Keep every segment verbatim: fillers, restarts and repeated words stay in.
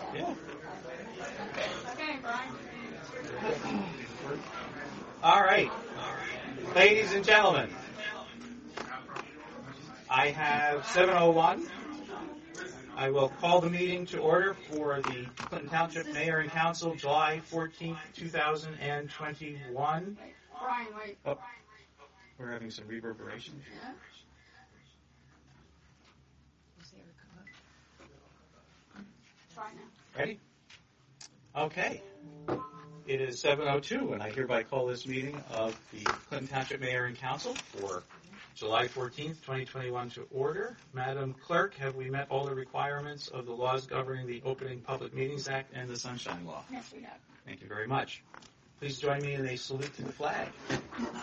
Yeah. Okay, Brian. All right. Ladies and gentlemen, I have seven oh one. I will call the meeting to order for the Clinton Township Mayor and Council, July fourteenth, two thousand twenty-one. Brian, wait. Oh, we're having some reverberation. Yeah. Try now. Ready? Okay. It is seven oh two, and I hereby call this meeting of the Clinton Township Mayor and Council for July fourteenth, twenty twenty-one to order. Madam Clerk, have we met all the requirements of the laws governing the Opening Public Meetings Act and the Sunshine Law? Yes, we have. Thank you very much. Please join me in a salute to the flag. I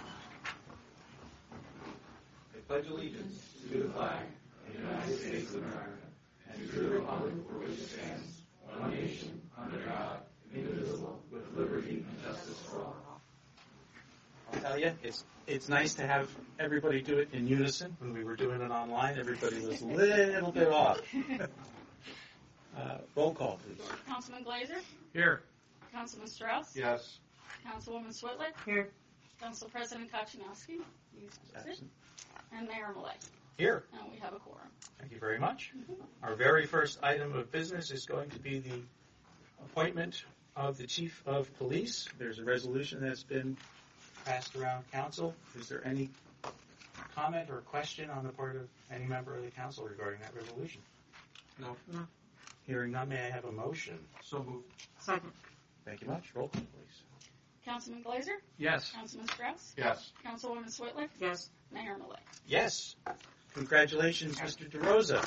pledge allegiance to the flag of the United States of America and to the republic for which it stands, one nation, under God, indivisible, with liberty and justice for all. I'll tell you, it's it's nice to have everybody do it in unison. When we were doing it online, everybody was a little bit off. Uh, roll call, please. Councilman Glazer? Here. Councilman Strauss? Yes. Councilwoman Switlick? Here. Council President Kochanowski? Absent. And Mayor Millay. Here. And we have a quorum. Thank you very much. Our very first item of business is going to be the appointment of the Chief of Police. There's a resolution that's been passed around council. Is there any comment or question on the part of any member of the council regarding that resolution? No. No. Hearing none, may I have a motion? So moved. Second. Thank you much. Roll call, please. Councilman Glazer? Yes. Councilman Strauss? Yes. Councilwoman Switlick? Yes. Mayor Millay. Yes. Congratulations, Mister DeRosa.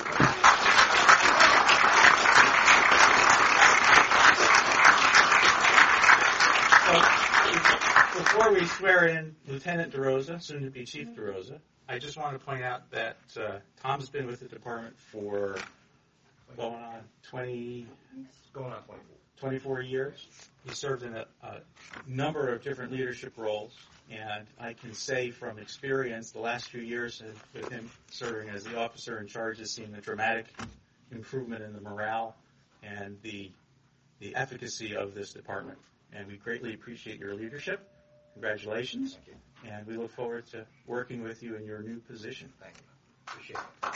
So, before we swear in Lieutenant DeRosa, soon to be Chief DeRosa, I just want to point out that uh, Tom's been with the department for going on twenty, Going on twenty-four. twenty-four years. He served in a, a number of different leadership roles, and I can say from experience, the last few years with him serving as the officer in charge has seen a dramatic improvement in the morale and the the efficacy of this department. And we greatly appreciate your leadership. Congratulations. Thank you. And we look forward to working with you in your new position. Thank you. Appreciate it.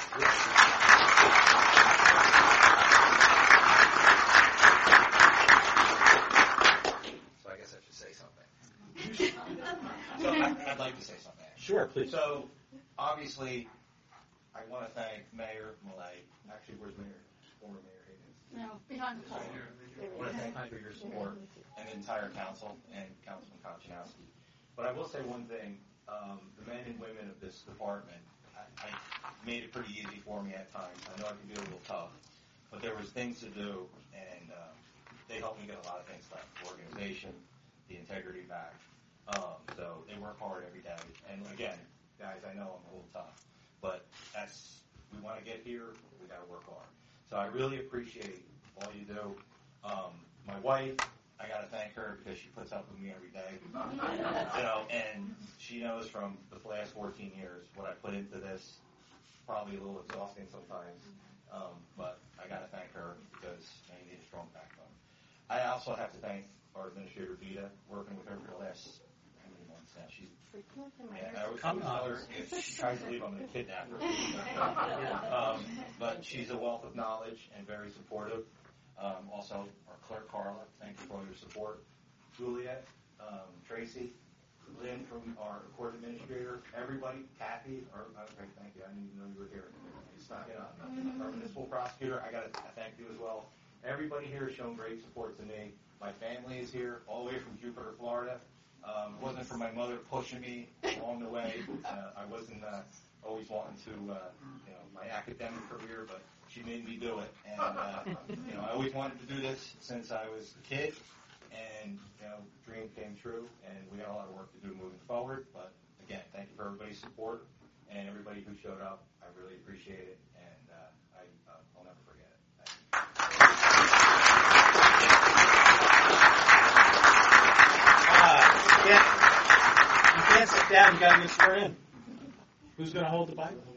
So I guess I should say something. So I, I'd like to say something. Sure, please. So obviously, I want to thank Mayor Millay. Actually, where's Mayor? Former Mayor Higgins. No, behind the pole. I want to thank you for your support and the entire council and Councilman Kochanowski. But I will say one thing. Um, the men and women of this department, I, I made it pretty easy for me at times. I know I can be a little tough, but there was things to do, and um, they helped me get a lot of things done. The organization, the integrity back. Um, so they work hard every day. And again, guys, I know I'm a little tough, but that's we want to get here. We got to work hard. So I really appreciate all you do. Um, my wife, I got to thank her because she puts up with me every day. You know, and she knows from the last fourteen years what I put into this. Probably a little exhausting sometimes, um, but I got to thank her because I need a strong backbone. I also have to thank our administrator Vita, working with her for the last how many months now. She's yeah, I would come tell her if she tries to leave, I'm going to kidnap her. um, but she's a wealth of knowledge and very supportive. Um, also, our clerk, Carla, thank you for all your support. Juliet, um, Tracy, Lynn from our court administrator, everybody, Kathy, our, okay, thank you, I didn't even know you were here. You snuck it up. Our municipal prosecutor, I got to thank you as well. Everybody here has shown great support to me. My family is here, all the way from Jupiter, Florida. Um, it wasn't for my mother pushing me along the way. Uh, I wasn't uh, always wanting to, uh, you know, my academic career, but she made me do it. And, uh, you know, I always wanted to do this since I was a kid. And, you know, the dream came true. And we got a lot of work to do moving forward. But, again, thank you for everybody's support and everybody who showed up. I really appreciate it. And uh, I, uh, I'll never forget it. Thank you. Uh, yeah. You can't sit down. You got to get sworn in. Who's going to hold the Bible?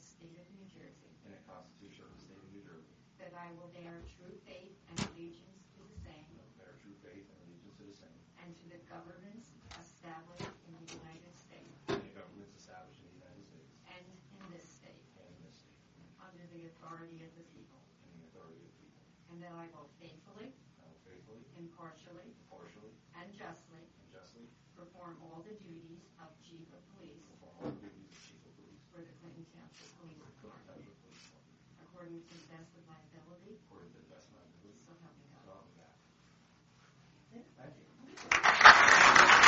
State of New Jersey, and the Constitution of the State of New Jersey, that I will bear true faith and allegiance to the same and will bear true faith and allegiance to the same, and to the governments established in the United States and the governments established in the United States and in this state, and in this state, under the authority of the people, and the authority of the people. and that I will faithfully, I will faithfully, impartially, impartially, and justly and justly perform all the duties of Chief of Police perform all the duties of Chief of Police for the Clinton Township Police for the Department, Township Police Department, according to the best of my ability, according to the best of my ability. so help me So God. help me God. Thank you.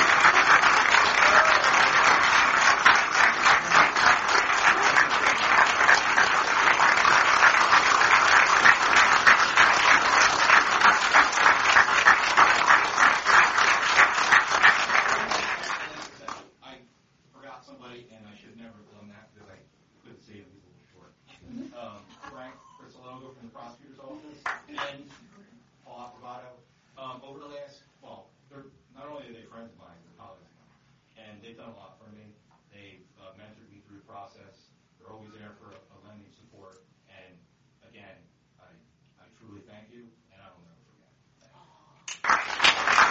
I forgot somebody, and I should never have done that because I couldn't see him. He's a little short. Um, Frank Crisologo from the prosecutor's office and Paul Approvato. Um, over the last, well, they're not only are they friends of mine, they're colleagues of mine, and they've done a lot for me. They've uh, mentored me through the process. They're always there for a, a lending support. And again, I, I truly thank you, and I will never forget. Thank you.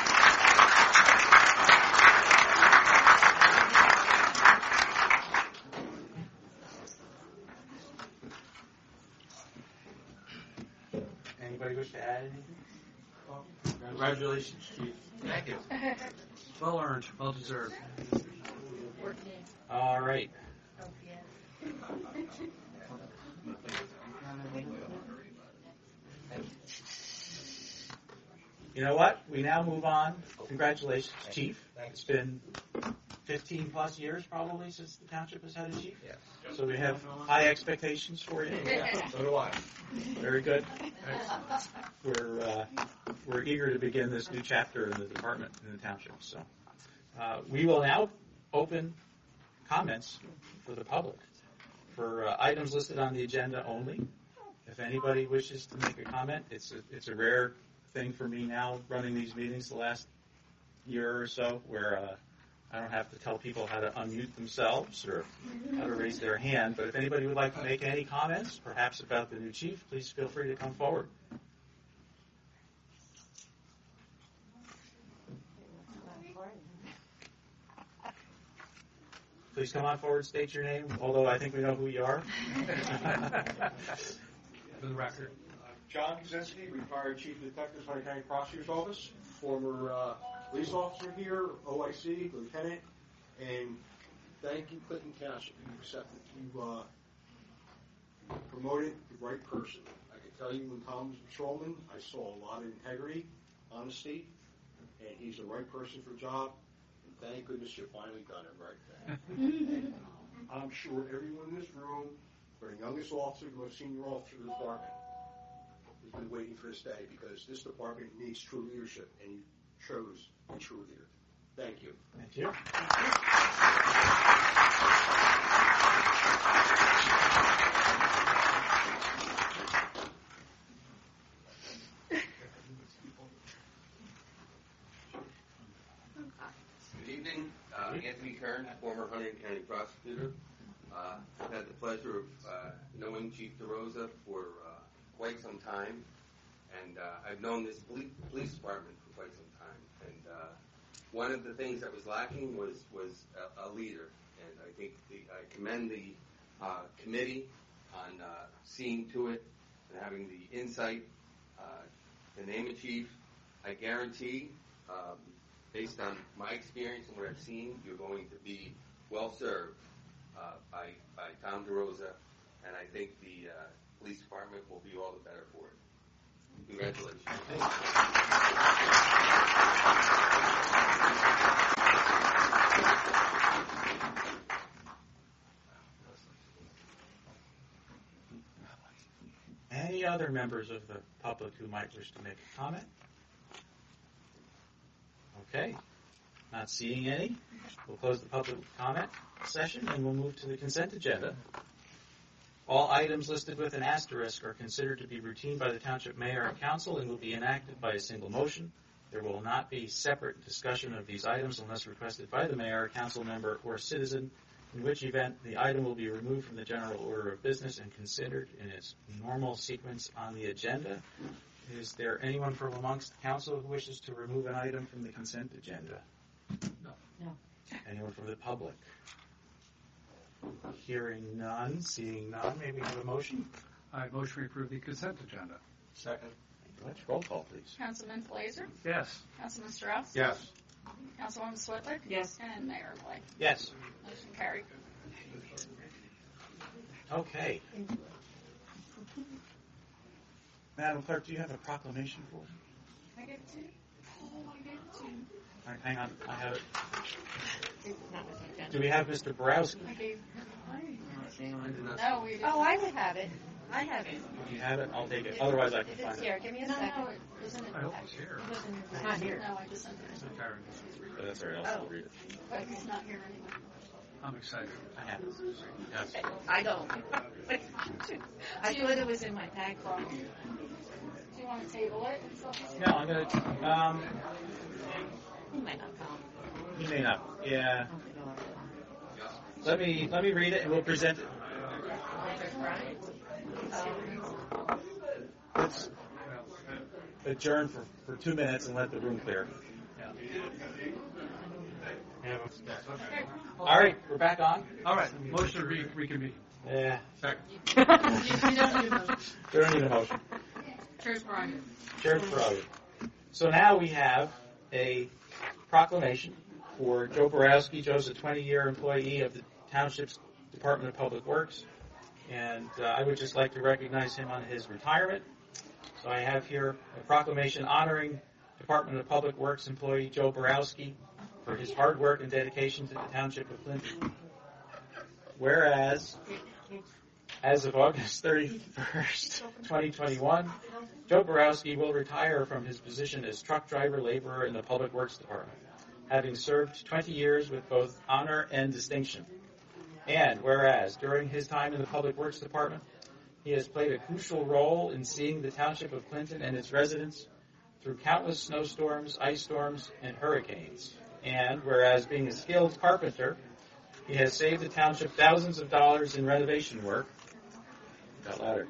Anybody wish to add anything? Congratulations, Chief. Thank you. Well earned, well deserved. All right. You know what? We now move on. Congratulations, Chief. It's been fifteen plus years probably since the township has had a chief. Yes. So we have high expectations for you. So do I. Very good. We're uh, we're eager to begin this new chapter in the department in the township. So uh, we will now open comments for the public for uh, items listed on the agenda only. If anybody wishes to make a comment, it's a, it's a rare thing for me now running these meetings the last year or so where uh, I don't have to tell people how to unmute themselves or how to raise their hand. But if anybody would like to make any comments, perhaps about the new chief, please feel free to come forward. Please come on forward, state your name, although I think we know who you are. For the record. John Kaczynski, retired Chief Detective, Hunter County Prosecutor's Office, former uh, police officer here, O I C, lieutenant, and thank you, Clinton Township. You accepted, you uh, promoted the right person. I can tell you when Tom was patrolman, I saw a lot of integrity, honesty, and he's the right person for the job. And thank goodness you finally done it right. And I'm sure everyone in this room, for the youngest officer to a senior officer of the department, has been waiting for this day because this department needs true leadership, and you chose a true leader. Thank you. Thank you. Good evening. Uh, Anthony Kern, former Huntington County prosecutor. Uh, I've had the pleasure of uh, knowing Chief DeRosa for uh, quite some time, and uh, I've known this police, police department for quite some time. And uh, one of the things that was lacking was was a, a leader, and I think the, I commend the uh, committee on uh, seeing to it and having the insight uh, to name a chief. I guarantee, um, based on my experience and what I've seen, you're going to be well served uh, by by Tom DeRosa, and I think the uh, police department will be all the better for it. Congratulations. Any other members of the public who might wish to make a comment? Okay. Not seeing any. We'll close the public comment session and we'll move to the consent agenda. All items listed with an asterisk are considered to be routine by the Township Mayor and Council and will be enacted by a single motion. There will not be separate discussion of these items unless requested by the Mayor, Council member, or citizen in which event the item will be removed from the general order of business and considered in its normal sequence on the agenda. Is there anyone from amongst the council who wishes to remove an item from the consent agenda? No. No. Anyone from the public? Hearing none, seeing none, may we have a motion? I motion we approve the consent agenda. Second. Thank you much. Roll call, please. Councilman Glazer, Yes. Councilman Strauss, Yes. Councilwoman Swetlick, Yes. and Mayor Clay. Yes. Motion carried. Okay. Madam Clerk, do you have a proclamation for us? Can I give it to you? Oh, I gave it to you. All right, hang on, I have it. Not with the agenda. Do we have Mister Borowski? I gave I did not. No, we didn't. Oh, I would have it. I have it. Do you have it? I'll take it. Otherwise, I can If find it's it. here, give me a No, second. no, it was in the I hope packet. it's here. It wasn't- It's It's not here. No, I just sent it. But that's all right. I'll still read it. But it's not here anymore. I'm excited. I have it. Yes. I don't. I thought it was in my pack. Do you want to table it and stuff? No, I'm gonna. Um, He might not come. you may not. Yeah. Oh, my God. Let me let me read it, and we'll present it. Um, Let's adjourn for, for two minutes and let the room clear. All right, we're back on. All right. Motion to re- reconvene. Yeah. Second. You don't need a motion. We don't need a motion. Chair's prerogative. Chair's prerogative. So now we have a proclamation for Joe Borowski. Joe's a twenty-year employee of the Township's Department of Public Works, and uh, I would just like to recognize him on his retirement. So I have here a proclamation honoring Department of Public Works employee Joe Borowski for his hard work and dedication to the Township of Clinton. Whereas, as of August thirty-first, twenty twenty-one, Joe Borowski will retire from his position as truck driver laborer in the Public Works Department, having served twenty years with both honor and distinction. And whereas, during his time in the Public Works Department, he has played a crucial role in seeing the Township of Clinton and its residents through countless snowstorms, ice storms, and hurricanes. And whereas, being a skilled carpenter, he has saved the Township thousands of dollars in renovation work. Got louder.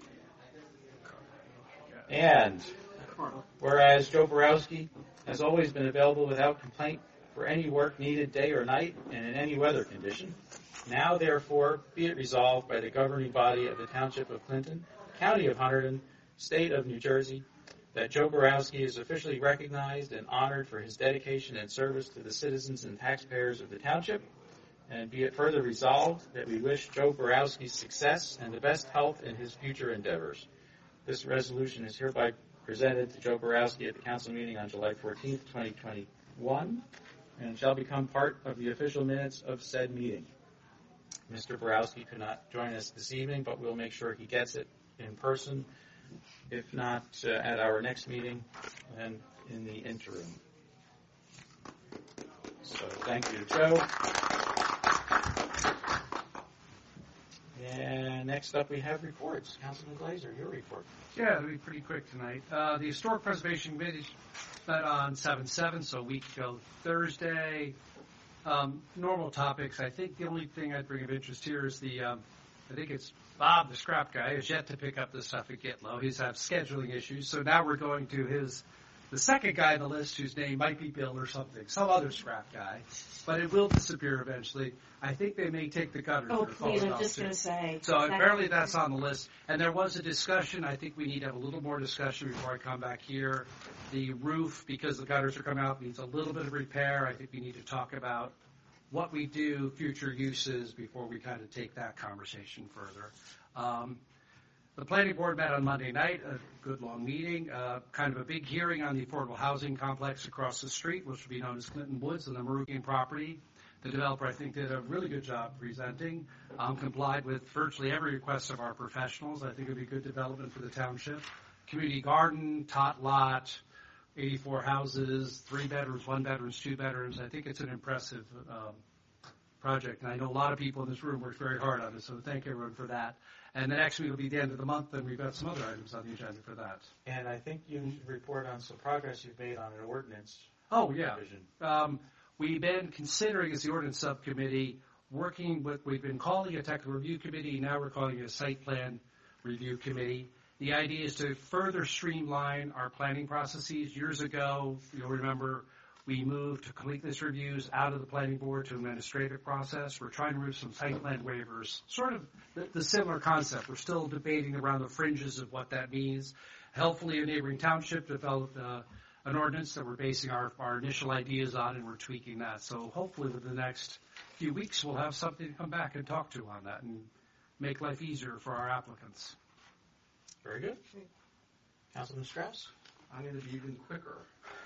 And whereas Joe Borowski has always been available without complaint for any work needed day or night and in any weather condition, now therefore be it resolved by the governing body of the Township of Clinton, County of Hunterdon, State of New Jersey, that Joe Borowski is officially recognized and honored for his dedication and service to the citizens and taxpayers of the Township, and be it further resolved that we wish Joe Borowski success and the best health in his future endeavors. This resolution is hereby presented to Joe Borowski at the council meeting on July fourteenth, twenty twenty-one, and shall become part of the official minutes of said meeting. Mister Borowski could not join us this evening, but we'll make sure he gets it in person, if not uh, at our next meeting, and in the interim. So thank you, Joe. And next up we have reports. Councilman Glazer, your report. Yeah, it'll be pretty quick tonight. Uh, the Historic Preservation Committee met on seven seven, so a week ago Thursday. Um, normal topics. I think the only thing I'd bring of interest here is the, um, I think it's Bob, the scrap guy, is yet to pick up the stuff at Gitlow. He's had scheduling issues, so now we're going to his, the second guy on the list whose name might be Bill or something, some other scrap guy, but it will disappear eventually. I think they may take the gutters. Oh, that are falling please, I'm off, just too. going to say. So apparently that's on the list. And there was a discussion. I think we need to have a little more discussion before I come back here. The roof, because the gutters are coming out, needs a little bit of repair. I think we need to talk about what we do, future uses, before we kind of take that conversation further. Um, the planning board met on Monday night, a good long meeting, uh, kind of a big hearing on the affordable housing complex across the street, which will be known as Clinton Woods, and the Marukian property. The developer, I think, did a really good job presenting, um, complied with virtually every request of our professionals. I think it would be a good development for the township. Community garden, tot lot, eighty-four houses, three bedrooms, one bedrooms, two bedrooms. I think it's an impressive um, project, and I know a lot of people in this room worked very hard on it, so thank everyone for that. And the next week will be the end of the month, and we've got some other items on the agenda for that. And I think you should report on some progress you've made on an ordinance Oh, yeah. revision. Um, we've been considering, as the ordinance subcommittee, working with, we've been calling a technical review committee, now we're calling it a site plan review committee. The idea is to further streamline our planning processes. Years ago, you'll remember, we moved to completeness reviews out of the planning board to administrative process. We're trying to remove some site plan waivers, sort of the, the similar concept. We're still debating around the fringes of what that means. Helpfully, a neighboring township developed uh, an ordinance that we're basing our, our initial ideas on, and we're tweaking that. So hopefully within the next few weeks, we'll have something to come back and talk to on that and make life easier for our applicants. Very good. Councilman Strauss? I'm going to be even quicker.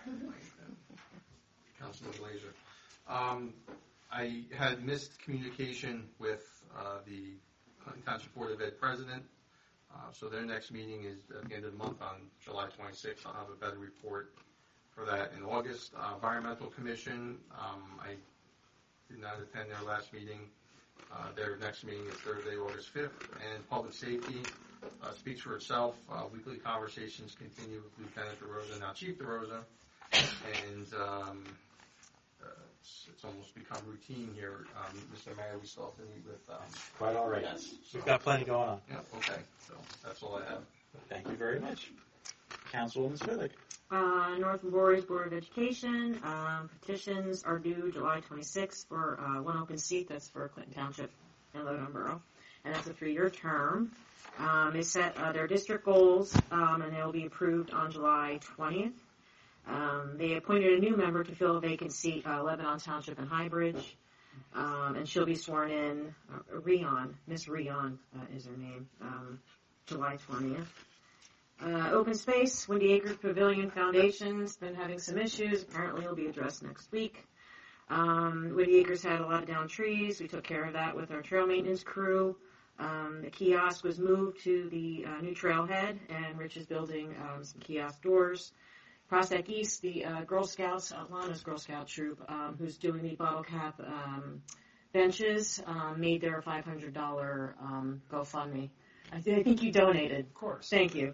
Councilman Glazer. Um, I had missed communication with uh, the Clinton Township Board of Ed president. Uh, so their next meeting is at the end of the month on July twenty-sixth. I'll have a better report for that in August. Uh, Environmental Commission, um, I did not attend their last meeting. Uh, their next meeting is Thursday, August fifth. And Public Safety uh, speaks for itself. Uh, weekly conversations continue with Lieutenant DeRosa, now Chief DeRosa. And um, uh, it's, it's almost become routine here. Um, Mister Mayor, we still have to meet with... Um, Quite all right. Yes. We've got plenty going on. Yeah, okay. So that's all I have. Thank you very much. Councilwoman Spivak. Uh, North Board Board of Education, um, petitions are due July twenty-sixth for uh, one open seat. That's for Clinton Township and Loudoun Borough, and that's a three-year term. Um, they set uh, their district goals, um, and they will be approved on July twentieth. Um, they appointed a new member to fill a vacant seat, uh, Lebanon Township and Highbridge, um, and she'll be sworn in. Uh, Rion, Miss Rion uh, is her name, um, July twentieth. Uh, open space, Windy Acres Pavilion Foundation's been having some issues. Apparently it'll be addressed next week. Um, Windy Acres had a lot of down trees. We took care of that with our trail maintenance crew. Um, the kiosk was moved to the uh, new trailhead, and Rich is building um, some kiosk doors. Prospect East, the uh, Girl Scouts, uh, Lana's Girl Scout troop, um, who's doing the bottle cap um, benches, um, made their five hundred dollars um, GoFundMe. I, th- I think you donated. Of course. Thank you.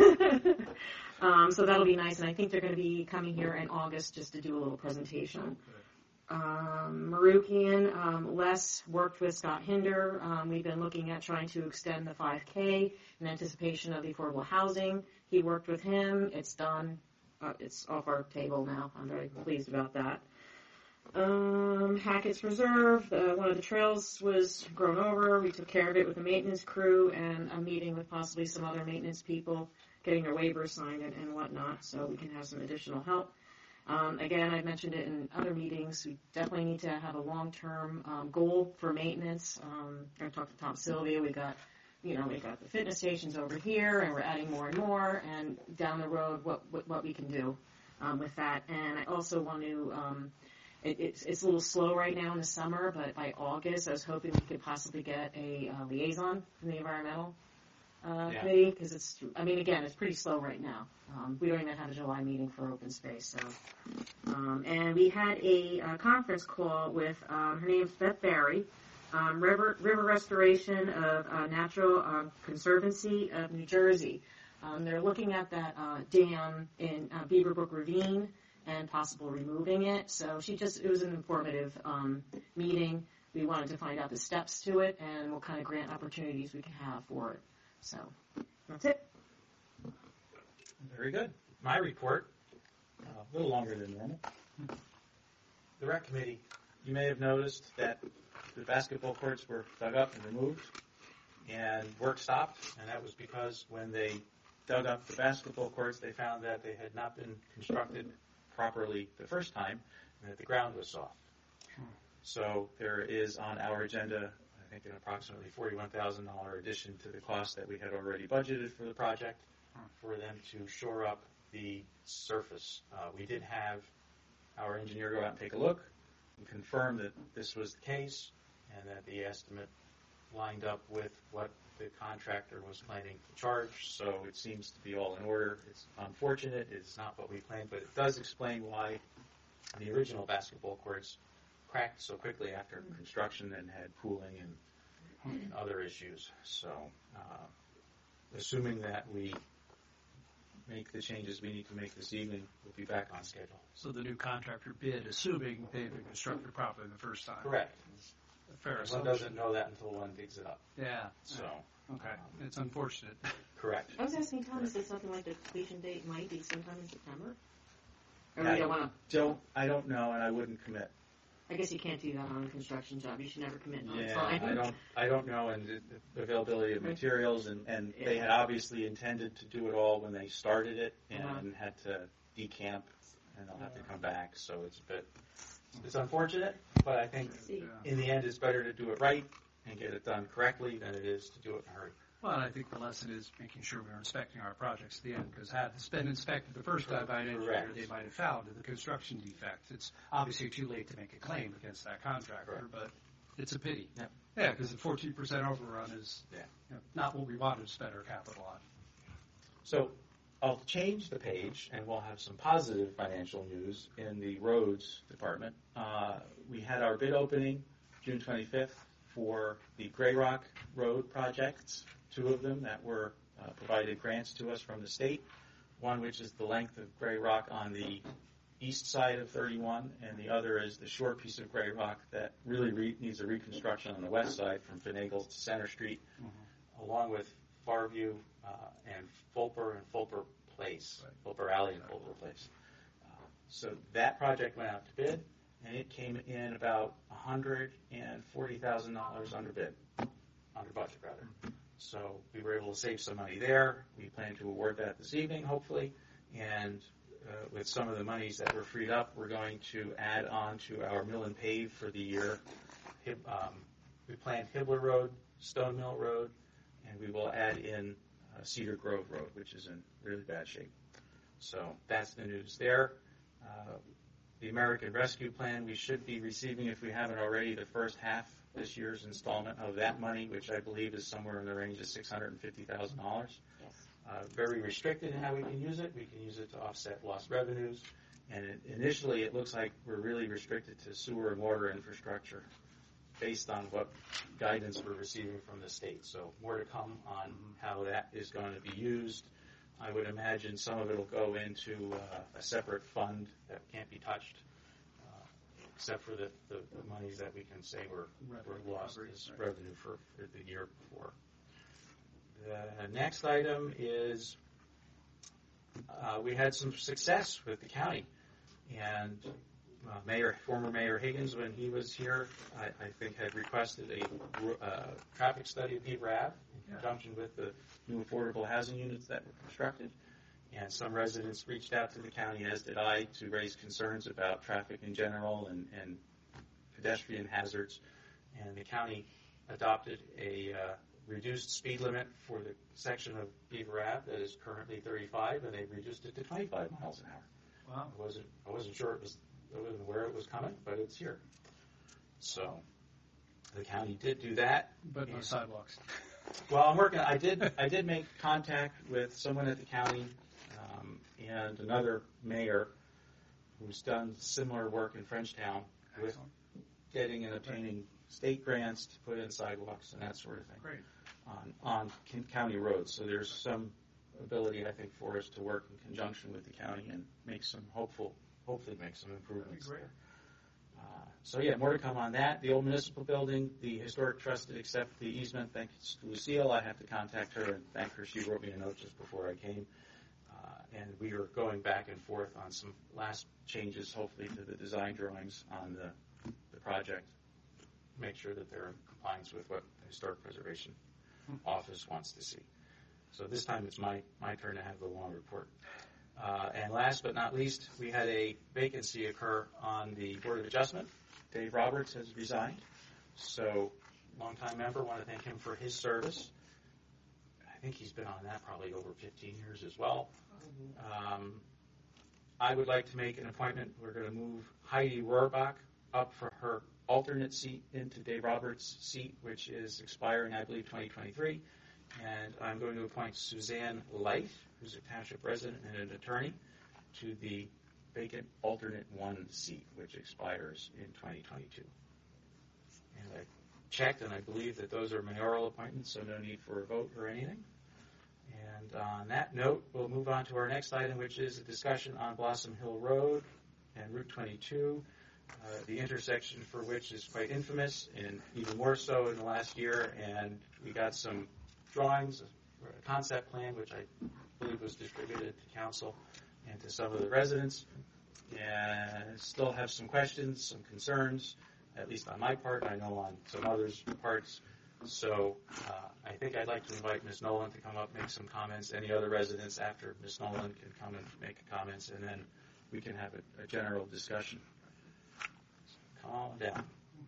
um, so that'll be nice, and I think they're going to be coming here in August just to do a little presentation. Um, Marukian, um, Les worked with Scott Hinder. Um, we've been looking at trying to extend the five K in anticipation of the affordable housing. He worked with him. It's done. Uh, it's off our table now. I'm very pleased about that. Um, Hackett's Reserve, uh, one of the trails was grown over. We took care of it with the maintenance crew and a meeting with possibly some other maintenance people, getting their waivers signed and, and whatnot, so we can have some additional help. Um, again, I mentioned it in other meetings. We definitely need to have a long-term um, goal for maintenance. Um, I'm going to talk to Tom Sylvia. We got, you know, we got the fitness stations over here, and we're adding more and more. And down the road, what what, what we can do um, with that. And I also want to. Um, It, it's, it's a little slow right now in the summer, but by August, I was hoping we could possibly get a uh, liaison from the environmental uh, Yeah. committee, because it's, I mean, again, it's pretty slow right now. Um, we don't even have a July meeting for open space, so. Um, and we had a uh, conference call with, um, her name's Beth Barry, um, River, River Restoration of uh, Natural um, Conservancy of New Jersey. Um, they're looking at that uh, dam in uh, Beaverbrook Ravine and possible removing it. So she just, it was an informative um, meeting. We wanted to find out the steps to it and what kind of grant opportunities we can have for it. So that's it. Very good. My report, uh, a little longer than normal. The rec committee, you may have noticed that the basketball courts were dug up and removed, and work stopped, and that was because when they dug up the basketball courts, they found that they had not been constructed properly the first time, and that the ground was soft. So there is on our agenda, I think, an approximately forty-one thousand dollars addition to the cost that we had already budgeted for the project for them to shore up the surface. Uh, we did have our engineer go out and take a look and confirm that this was the case and that the estimate lined up with what the contractor was planning to charge, so it seems to be all in order. It's unfortunate, it's not what we planned, but it does explain why the original basketball courts cracked so quickly after construction and had pooling and, and other issues. So, uh, assuming that we make the changes we need to make this evening, we'll be back on schedule. So the new contractor bid, assuming they've been constructed properly the first time. Correct. fair One assumption. doesn't know that until one digs it up. Yeah. So, Okay. It's unfortunate. correct. I was asking Thomas if something like the completion date might be sometime in September. Or I we don't want to. don't, I don't know, and I wouldn't commit. I guess you can't do that on a construction job. You should never commit on Yeah, time. I don't, I don't know, and the the availability of materials, and, and they had obviously intended to do it all when they started it, and Uh-huh. had to decamp, and they'll have to come back, so it's a bit, it's unfortunate, but I think See. in the end, it's better to do it right and get it done correctly than it is to do it in a hurry. Well, and I think the lesson is making sure we're inspecting our projects at the end, because had this been inspected the first time by an engineer, Correct. they might have found the construction defect. It's obviously too late to make a claim against that contractor, Correct. but it's a pity. Yeah. Yeah, because the fourteen percent overrun is Yeah. you know, not what we wanted to spend our capital on. So I'll change the page, and we'll have some positive financial news in the roads department. Uh, we had our bid opening June twenty-fifth for the Gray Rock Road projects, two of them that were uh, provided grants to us from the state. One which is the length of Gray Rock on the east side of thirty-one, and the other is the short piece of Gray Rock that really re- needs a reconstruction on the west side from Finagles to Center Street, along with Farview uh, and Fulper and Fulper Place, Fulper Alley and Fulper Place. Uh, so that project went out to bid, and it came in about one hundred forty thousand dollars under bid, under budget rather. So we were able to save some money there. We plan to award that this evening, hopefully, and uh, with some of the monies that were freed up, we're going to add on to our mill and pave for the year. Hib- Um, we planned Hibbler Road, Stone Mill Road, and we will add in uh, Cedar Grove Road, which is in really bad shape. So that's the news there. Uh, the American Rescue Plan, we should be receiving, if we haven't already, the first half this year's installment of that money, which I believe is somewhere in the range of six hundred fifty thousand dollars. Yes. Uh, very restricted in how we can use it. We can use it to offset lost revenues. And it, initially, it looks like we're really restricted to sewer and water infrastructure based on what guidance we're receiving from the state. So more to come on how that is going to be used. I would imagine some of it will go into uh, a separate fund that can't be touched, uh, except for the, the, the monies that we can say were, were lost as revenue for, for the year before. The next item is uh, we had some success with the county, and uh, Mayor, former Mayor Higgins, when he was here, I, I think had requested a uh, traffic study of Beaver Ave in conjunction with the new affordable housing units that were constructed. And some residents reached out to the county, as did I, to raise concerns about traffic in general and, and pedestrian hazards. And the county adopted a uh, reduced speed limit for the section of Beaver Ave that is currently thirty-five, and they reduced it to twenty-five miles an hour. Wow. I wasn't, I wasn't sure it was, I wasn't aware it was coming, but it's here. So the county did do that. But no And- sidewalks. Well, I'm working. I did. I did make contact with someone at the county um, and another mayor who's done similar work in Frenchtown with getting and obtaining state grants to put in sidewalks and that sort of thing Great. on on c- county roads. So there's some ability, I think, for us to work in conjunction with the county and make some hopeful, hopefully make some improvements That'd be great. there. Uh, so yeah, more to come on that. The old municipal building, the historic trust did accept the easement. Thanks to Lucille. I have to contact her and thank her. She wrote me a note just before I came. Uh, and we are going back and forth on some last changes, hopefully, to the design drawings on the, the project. Make sure that they're in compliance with what the Historic Preservation Office wants to see. So this time it's my, my turn to have the long report. Uh, and last but not least, we had a vacancy occur on the Board of Adjustment. Dave Roberts has resigned. So, longtime member, want to thank him for his service. I think he's been on that probably over fifteen years as well. Um, I would like to make an appointment. We're going to move Heidi Rohrbach up for her alternate seat into Dave Roberts' seat, which is expiring, I believe, twenty twenty-three. And I'm going to appoint Suzanne Life, who's a township resident and an attorney, to the vacant alternate one seat, which expires in twenty twenty-two. And I checked, and I believe that those are mayoral appointments, so no need for a vote or anything. And on that note, we'll move on to our next item, which is a discussion on Blossom Hill Road and Route twenty-two. uh, the intersection for which is quite infamous, and even more so in the last year. And we got some drawings, a concept plan, which I believe was distributed to council and to some of the residents. And still have some questions, some concerns, at least on my part. I know on some others' parts. So uh, I think I'd like to invite Miz Nolan to come up, make some comments. Any other residents after Miz Nolan can come and make comments, and then we can have a, a general discussion. Calm down.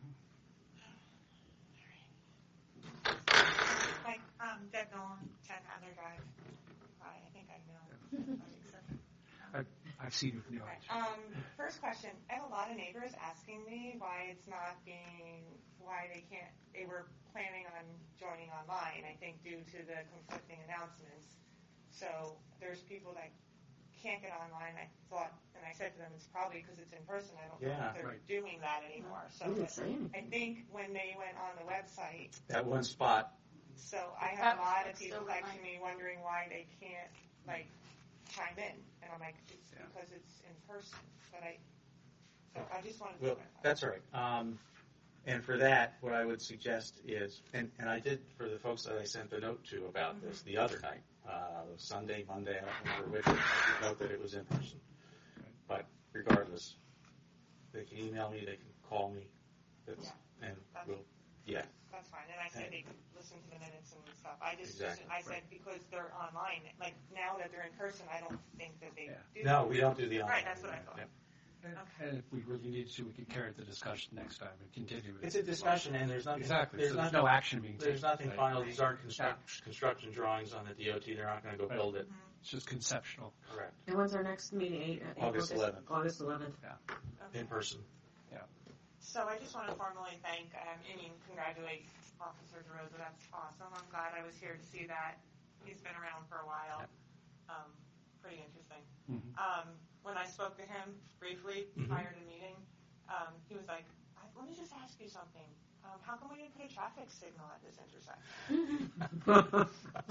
Hi, um, Deb Nolan, ten Adler Drive. I think I know. I've, I've seen you from the Okay. audience. Um, first question. I have a lot of neighbors asking me why it's not being, why they can't, they were planning on joining online, I think due to the conflicting announcements. So there's people that can't get online. I thought, and I said to them, it's probably because it's in person. I don't know Yeah, if they're right. doing that anymore. So We didn't say anything. I think when they went on the website, That one spot. so I have a lot of That's people still texting me wondering why they can't, like, chime in. And I'm like, it's Yeah. because it's in person. But I, so I just wanted to Well, clarify. that's all right. Um, and for that, what I would suggest is, and, and I did for the folks that I sent the note to about this the other night, uh, Sunday, Monday, I don't remember which, I did note that it was in person. But regardless, they can email me, they can call me, that's, and That's- we'll, yeah. That's fine. And I said they could listen to the minutes and stuff. I just, Exactly. I said because they're online, like now that they're in person, I don't think that they Yeah. do. No, we don't do the online. Right, that's what I thought. Yeah. And if we really need to, we can carry the discussion next time and continue it. It's a discussion, and there's nothing. Exactly. There's, So there's nothing, no action being taken. There's nothing Right. final. These aren't construct, construction drawings on the D O T. They're not going to go Right. build it. It's just conceptual. Correct. And when's our next meeting? Eight, uh, August eleventh. August eleventh. In person. So I just want to formally thank, um, I mean, congratulate Officer DeRosa. That's awesome. I'm glad I was here to see that. He's been around for a while. Um, pretty interesting. Mhm. Um, when I spoke to him briefly Mhm. prior to the meeting, um, he was like, I, let me just ask you something. Um, how come we didn't put a traffic signal at this intersection?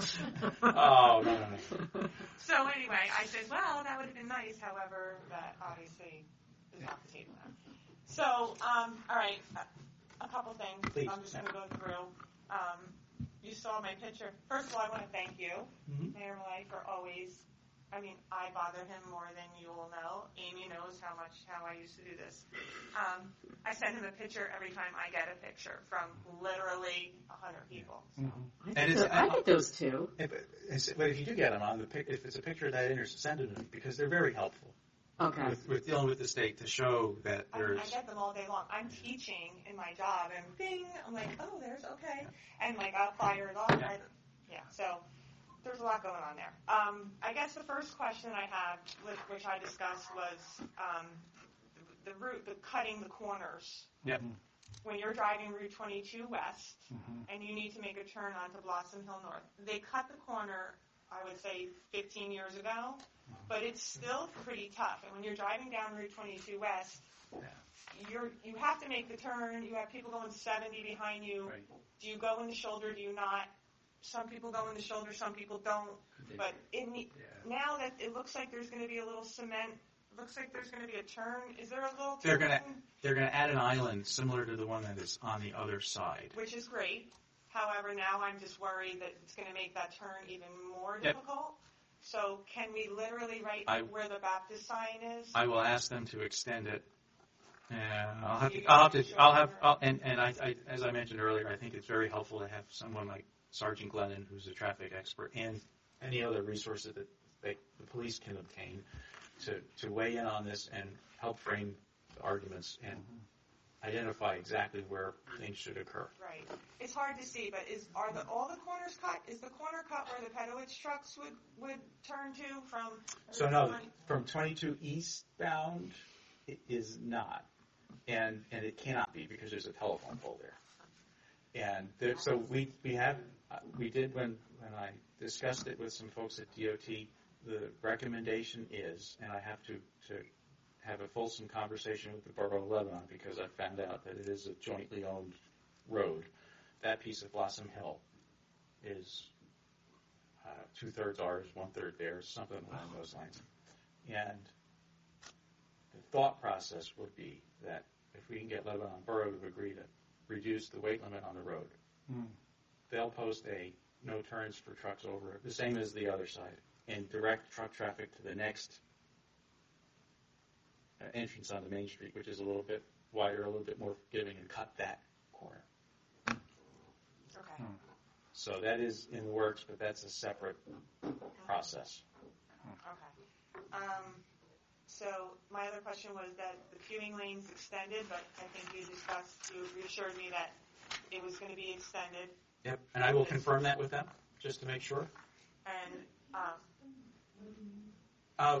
Oh, no, no, no. So anyway, I said, well, that would have been nice. However, that obviously is off the table now. So, um, all right, a, a couple things. Please. I'm just going to go through. Um, you saw my picture. First of all, I want to thank you, Mhm. Mayor Malay, for always. I mean, I bother him more than you will know. Amy knows how much how I used to do this. Um, I send him a picture every time I get a picture from literally a hundred people. So. I And get, it's- the, I get those too. If, it's- but if you do get them on the pic, if it's a picture of that intersection, send it to me because they're very helpful Okay. with, with dealing with the state to show that I, mean, there's. I get them all day long. I'm teaching in my job, and bing, I'm like, oh, there's okay, and like I'll fire it off. Yeah. I, yeah, so there's a lot going on there. Um, I guess the first question I have, with, which I discussed, was um, the, the route, the cutting the corners. Yep. When you're driving Route twenty-two West, Mhm. and you need to make a turn onto Blossom Hill North, they cut the corner, I would say, fifteen years ago, but it's still pretty tough. And when you're driving down Route twenty-two West, you're you have to make the turn. You have people going seventy behind you. Right. Do you go in the shoulder? Do you not? Some people go in the shoulder, some people don't. But it, ne- Yeah. now that it looks like there's going to be a little cement, looks like there's going to be a turn. Is there a little They're turn? gonna they're gonna add an island similar to the one that is on the other side. Which is great. However, now I'm just worried that it's going to make that turn even more Yep. difficult. So can we literally write I- where the Baptist sign is? I will ask them to extend it. And I'll have You to, I'll have can to, I'll have, show I'll, and, and I, I, as I mentioned earlier, I think it's very helpful to have someone like Sergeant Glennon, who's a traffic expert, and any other resources that they, the police can obtain to, to weigh in on this and help frame the arguments and identify exactly where things should occur. Right. It's hard to see, but is are the all the corners cut? Is the corner cut where the Pedowitz trucks would, would turn to from? So no, from twenty-two eastbound, it is not, and and it cannot be because there's a telephone pole there. And there, so we we have uh, we did when when I discussed it with some folks at D O T. The recommendation is, and I have to to have a fulsome conversation with the Borough of Lebanon because I found out that it is a jointly owned road. That piece of Blossom Hill is uh, two thirds ours, one third theirs, something along those lines. And the thought process would be that if we can get Lebanon Borough to agree to reduce the weight limit on the road, Hmm. they'll post a no turns for trucks over, the same as the other side, and direct truck traffic to the next uh, entrance on the main street, which is a little bit wider, a little bit more forgiving, and cut that corner. Okay. So that is in the works, but that's a separate process. Okay. Um, so my other question was that the queuing lane's extended, but I think you discussed, you reassured me that it was going to be extended. Yep, and I will confirm that with them, just to make sure. And um, Uh,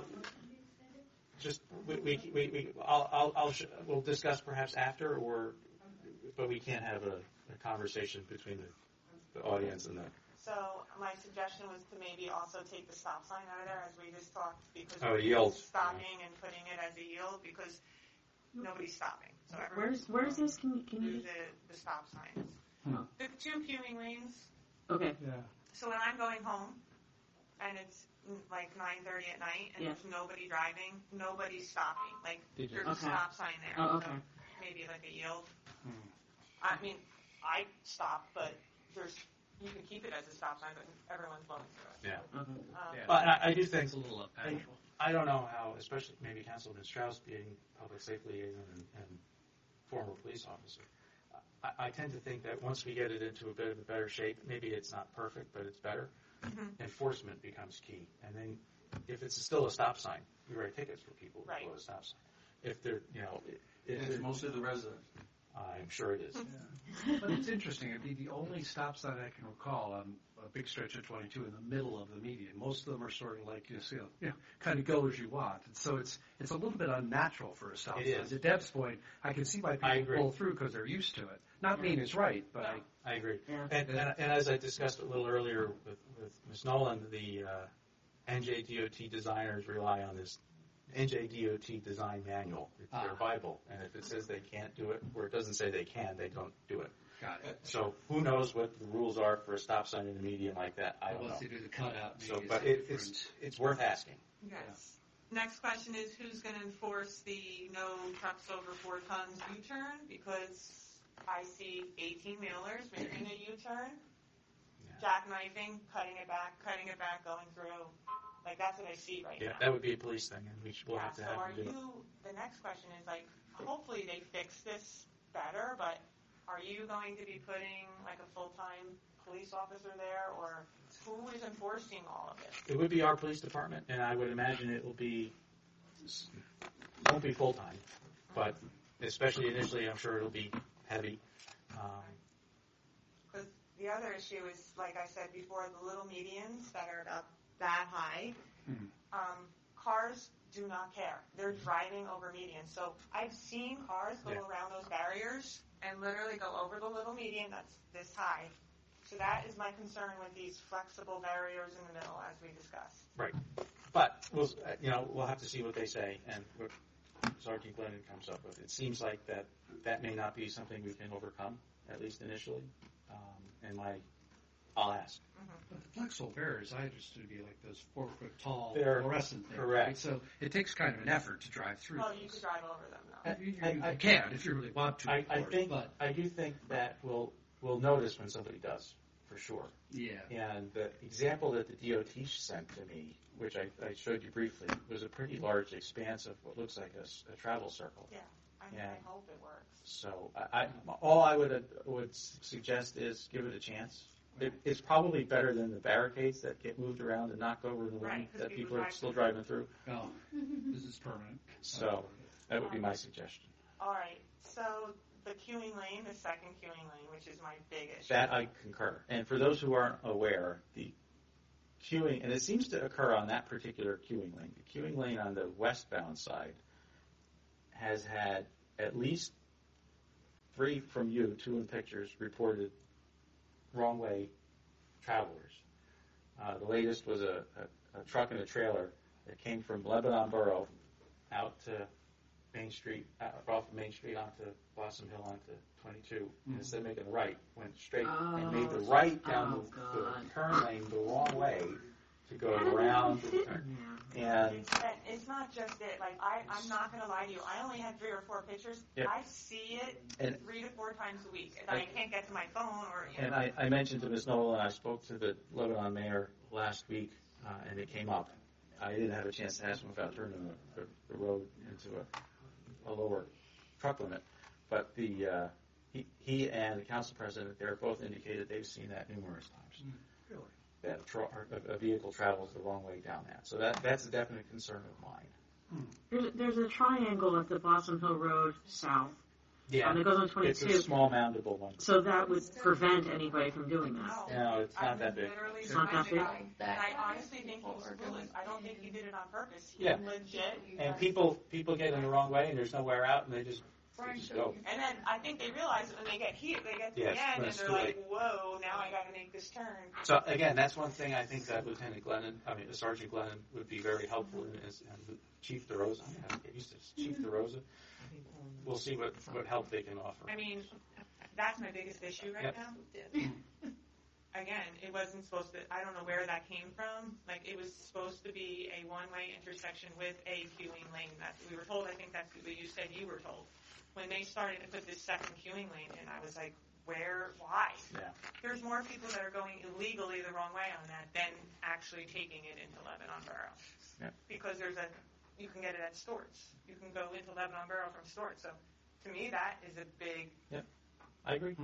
just we we we, we I'll I'll, I'll sh- we'll discuss perhaps after, or but we can't have a, a conversation between the, the audience and the. so my suggestion was to maybe also take the stop sign out of there, as we just talked, because Oh, we're yield. stopping and putting it as a yield because nobody's stopping. So Where's where's this? Can you, can do you? the the stop signs. Hmm. The two queuing lanes. Okay. Yeah. So when I'm going home, and it's mm, like nine thirty at night, and Yeah. there's nobody driving, nobody's stopping. Like They just- there's Okay. a stop sign there. Oh, So okay. maybe like a yield. Hmm. I mean, I stop, but there's you can keep it as a stop sign, but everyone's going through it. Yeah. Okay. Um, Yeah. But I, I do think It's a little unnatural. I don't know how, especially maybe Councilman Strauss being public safety liaison and, and former police officer. I, I tend to think that once we get it into a bit of a better shape, maybe it's not perfect, but it's better. Mhm. Enforcement becomes key, and then if it's still a stop sign, we write tickets for people who Right. blow a stop sign. If they're, you know, it, And it, it's mostly the residents. I'm sure it is. But it's interesting. It'd be the only stop sign I can recall on a big stretch of twenty-two in the middle of the median. Most of them are sort of like you see, you know, kind of go as you want. And so it's it's a little bit unnatural for a stop It sign. is. To Deb's point, I can see why I people agree. pull through because they're used to it. Not mean it's right, but I, I agree. Yeah. And, and, and as I discussed a little earlier with, with Miz Nolan, the uh, N J D O T designers rely on this N J D O T design manual. It's their Ah. Bible. And if it says they can't do it, or it doesn't say they can, they don't do it. got it. So who knows what the rules are for a stop sign in a median like that? I don't know. Once they do the cutout, So, maybe but it's it, different. it's it's worth asking. Yes. Next question is who's going to enforce the no trucks over four tons U-turn? Because I see eighteen wheelers making a U-turn, Yeah. jackknifing, cutting it back, cutting it back, going through. Like that's what I see right Yeah, now. that would be a police thing, and we should, we'll Yeah, have to so have are them do it. you, the next question is like, hopefully they fix this better, but are you going to be putting like a full-time police officer there, or who is enforcing all of it? It would be our police department, and I would imagine it will be, won't be full-time, but especially initially, I'm sure it'll be heavy. Um, Because the other issue is, like I said before, the little medians that are about that high, Hmm. um, cars do not care. They're driving over medians. So I've seen cars go Yeah. around those barriers and literally go over the little median that's this high. So that is my concern with these flexible barriers in the middle, as we discussed. Right. But we'll, uh, you know, we'll have to see what they say and what Sergeant Glennon comes up with. It seems like that that may not be something we can overcome, at least initially. Um, and my, I'll ask. But the flexible barriers, I understood to be like those four foot tall They're fluorescent things. correct. Right? So it takes kind of an effort to drive through Well, you those. could drive over them, though. Uh, You, you, I- I- you can if you really want to. I, of I course, think but I do think that we'll we'll notice when somebody does, for sure. yeah. And the example that the D O T sent to me, which I, I showed you briefly, was a pretty large expanse of what looks like a, s- a travel circle. Yeah, I mean, Yeah. I hope it works. So I, I, all I would uh, would suggest is give it a chance. It, it's probably better than the barricades that get moved around and knocked over in the wind Right, 'cause that people people are drive still through. driving through. Oh, this is permanent. So that would be my suggestion. All right, so the queuing lane, the second queuing lane, which is my big issue. That I concur. And for those who aren't aware, the queuing, and it seems to occur on that particular queuing lane, the queuing lane on the westbound side has had at least three from you, two in pictures, reported wrong way travelers. Uh, the latest was a, a, a truck and a trailer that came from Lebanon Borough out to Main Street, uh, off of Main Street onto Blossom Hill onto twenty-two. And instead of making a right, went straight and made the right down Oh, the, the God. turn lane the wrong way to go around the turn. And It's, that- it's not just it. Like I, I'm not gonna lie to you. I only had three or four pictures. Yep. I see it And- three to four times a week, and I, I- can't get to my phone or. You And know. I, I mentioned to Miz Nolan, I spoke to the Lebanon mayor last week, uh, and it came up. I didn't have a chance to ask him about turning the, the, the road into a, a lower truck limit, but the uh, he, he and the council president there both indicated they've seen that numerous times. Really? That a, tro- a, a vehicle travels the wrong way down that. So that that's a definite concern of mine. There's, there's a triangle at the Blossom Hill Road south. Yeah, Um, it goes on it's twenty-two. a small mountable one. So that would prevent anybody from doing that. No, it's not I that big. literally It's not that tried to big? go, And I honestly think he was clueless. I don't think he did it on purpose. He Yeah. legit. And people people get in the wrong way, and there's nowhere out, and they just, they just go. And then I think they realize it when they get here, they get to Yes, the end, when and it's they're too like, late. "Whoa! Now I got to make this turn." So again, that's one thing I think that Lieutenant Glennon, I mean Sergeant Glennon, would be very helpful in, is, and Chief DeRosa. I mean, I get used to this. Chief DeRosa. We'll see what what help they can offer. I mean, that's my biggest issue right Yep. now. Again, it wasn't supposed to. I don't know where that came from. Like it was supposed to be a one-way intersection with a queuing lane. That's what we were told. I think that's what you said you were told. When they started to put this second queuing lane in, I was like, where? Why? Yeah. There's more people that are going illegally the wrong way on that than actually taking it into Lebanon Borough. Yeah. Because there's a, you can get it at Stewart's. You can go into Lebanon Borough from Stewart's. So to me, that is a big. I agree.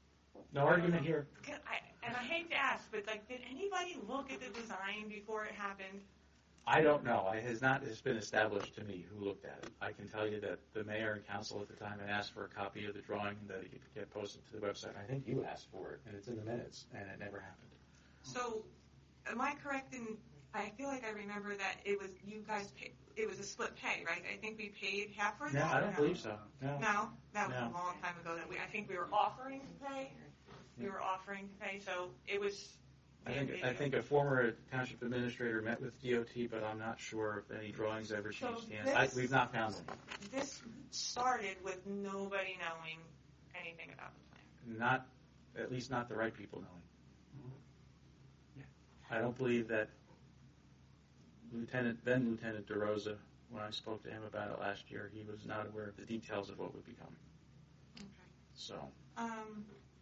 No argument here. Can I, and I hate to ask, but like, did anybody look at the design before it happened? I don't know. It has not it's been established to me who looked at it. I can tell you that the mayor and council at the time had asked for a copy of the drawing that it could get posted to the website. I think you asked for it, and it's in the minutes, and it never happened. So, am I correct in? I feel like I remember that it was you guys. Pay, it was a split pay, right? I think we paid half for No, that. I or don't no? believe so. No. No, that was No. a long time ago. That we. I think we were offering to pay. We were offering to pay, so it was. I think I think a former township administrator met with D O T, but I'm not sure if any drawings ever So changed hands. I, this- we've not found them. This started with nobody knowing anything about the plan. Not, at least not the right people knowing. I don't believe that Lieutenant, then Lieutenant DeRosa, when I spoke to him about it last year, he was not aware of the details of what would become. Okay. So, Um,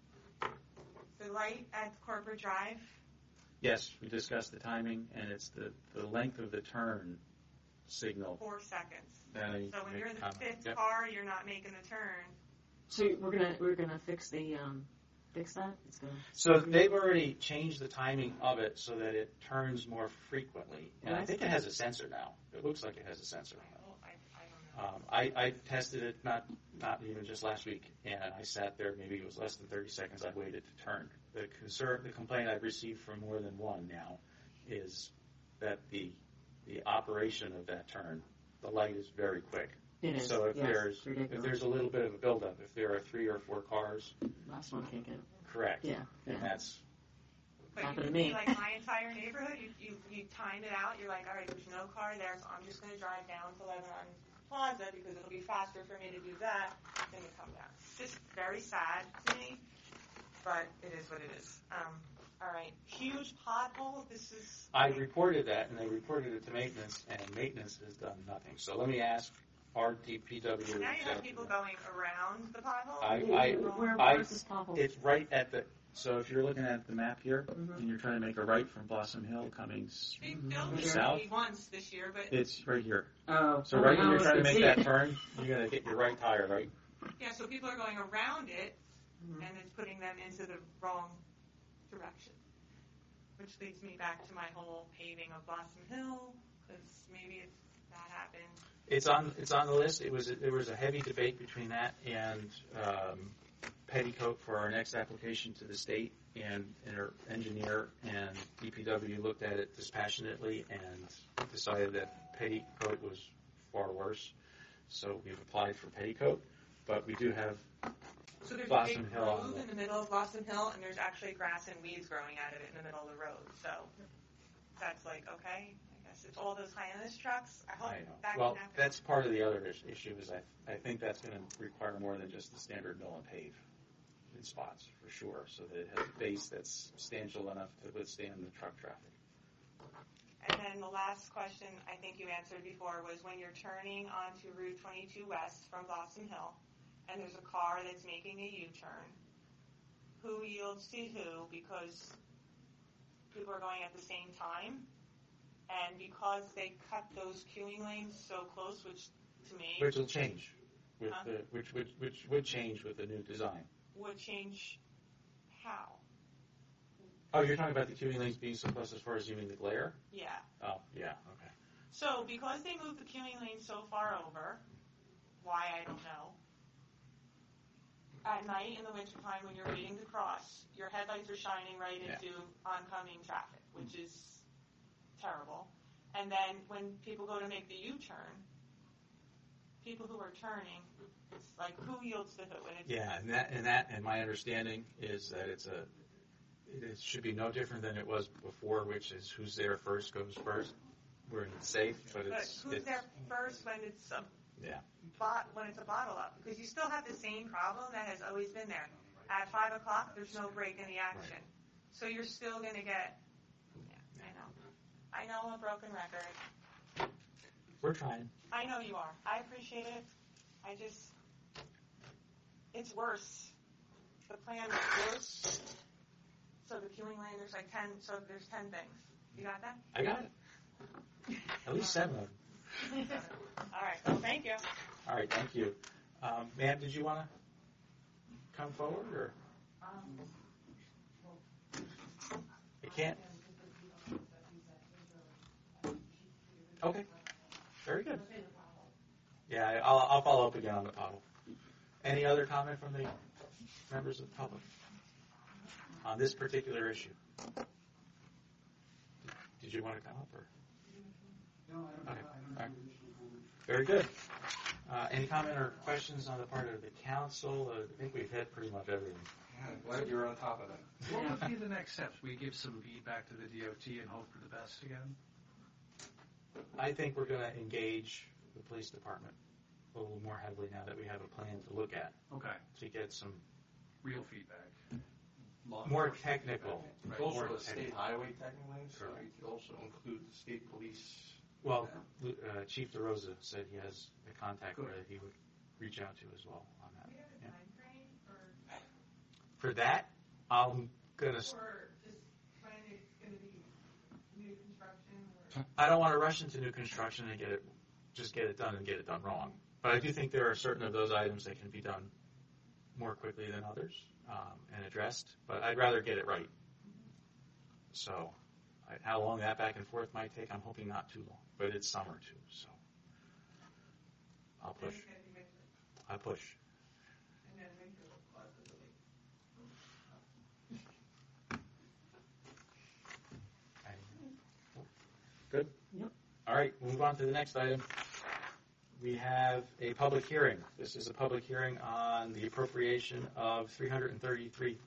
the light at Corporate Drive. yes, we discussed the timing, and it's the, the length of the turn signal. Four seconds. that I need So to when make you're in the comment. fifth Yep. car, you're not making the turn. So we're gonna we're gonna fix the um fix that. It's gonna. So they've already changed the timing of it so that it turns more frequently. And I think it has a sensor now. It looks like it has a sensor on it. Well, I, I don't know. Um, I, I tested it not not even just last week, and I sat there. Maybe it was less than thirty seconds. I waited to turn. The concern, the complaint I've received from more than one now, is that the the operation of that turn, the light is very quick. It is. So if yes, there's if ridiculous. there's a little bit of a buildup, if there are three or four cars, Last one can't get. correct. Yeah, yeah. And that's But you happened to can see me. like my entire neighborhood, you, you, you time it out, you're like, all right, there's no car there, so I'm just going to drive down to Lebanon Plaza because it'll be faster for me to do that than to come down. It's just very sad to me, but it is what it is. Um, all right, huge pothole. This is. I reported that, and they reported it to maintenance, and maintenance has done nothing. So let me ask our D P W. Now you have people going around the pothole. I, I, Where, I, where's this pothole? it's right at the. So if you're looking at the map here, Mhm. and you're trying to make a right from Blossom Hill coming, s- They filmed it South? maybe once this year, but it's right here. Oh, So oh, right when now you're I trying to can make see that it. turn, you're gonna get your right tire right. yeah, so people are going around it, Mhm. and it's putting them into the wrong direction. Which leads me back to my whole paving of Blossom Hill, because maybe it's, that happened. It's on. It's on the list. It was. There was a heavy debate between that and um, Petticoat for our next application to the state, and, and our engineer and D P W looked at it dispassionately and decided that Petticoat was far worse. So we've applied for Petticoat, but we do have. So there's Blossom a big Hill on groove the- in the middle of Blossom Hill, and there's actually grass and weeds growing out of it in the middle of the road. So that's like, okay, I guess it's all those Hyannis trucks. I hope I know. that Well, can happen. that's part of the other is- issue. Is I I think that's going to require more than just the standard mill and pave in spots for sure, so that it has a base that's substantial enough to withstand the truck traffic. And then the last question I think you answered before was when you're turning onto Route twenty-two West from Blossom Hill, and there's a car that's making a U-turn, who yields to who? Because people are going at the same time, and because they cut those queuing lanes so close, which to me Which will change with Huh? the, which, which, which would change with the new design. would change how? Oh, you're talking about the queuing lanes being so close as far as you mean the glare? Yeah. Oh, yeah, okay. So because they moved the queuing lane so far over, why I don't know. At night in the wintertime when you're waiting to cross, your headlights are shining right Yeah. into oncoming traffic, which is terrible. And then when people go to make the U-turn, people who are turning, it's like who yields to who? And it's, Yeah, and that, and that, and my understanding is that it's a, it should be no different than it was before, which is who's there first goes first. We're safe, but but it's, who's it's, there first when it's a yeah. bot when it's a bottle up? Because you still have the same problem that has always been there. At five o'clock, there's no break in the action, Right. so you're still going to get. Yeah, I know. I know I'm a broken record. We're trying. I know you are. I appreciate it. I just, it's worse. The plan is worse. So the queuing lane, there's like ten. So there's ten things. You got that? I got it. At least seven of them. All right. Well, thank you. All right, thank you. Um, ma'am, did you want to come forward, or? I can't. Okay. Very good. Yeah, I- I'll, I'll follow up again on the pothole. Any other comment from the members of the public on this particular issue? Did you want to come up, or? No, I don't, Okay. I All don't right. know. Very good. Uh, any comment or questions on the part of the council? Uh, I think we've hit pretty much everything. Glad you're on top of that. What would be the next steps? We give some feedback to the D O T and hope for the best again? I think we're going to engage the police department a little more heavily now that we have a plan to look at, Okay. to get some Real feedback. more technical. It's more also a technical. state highway technically, so Correct. you could also include the state police. Well, uh, Chief DeRosa said he has a contact Good. that he would reach out to as well on that. Do we have a Yeah. time frame for, For that, I'm going to, for just when it's going to be new construction? Or? I don't want to rush into new construction and get it, just get it done and get it done wrong. But I do think there are certain of those items that can be done more quickly than others um, and addressed, but I'd rather get it right. So I, how long that back and forth might take, I'm hoping not too long, but it's summer too, so I'll push. I push. And then winter will close the week. Good? Yep. All right, move on to the next item. We have a public hearing. This is a public hearing on the appropriation of three hundred thirty-three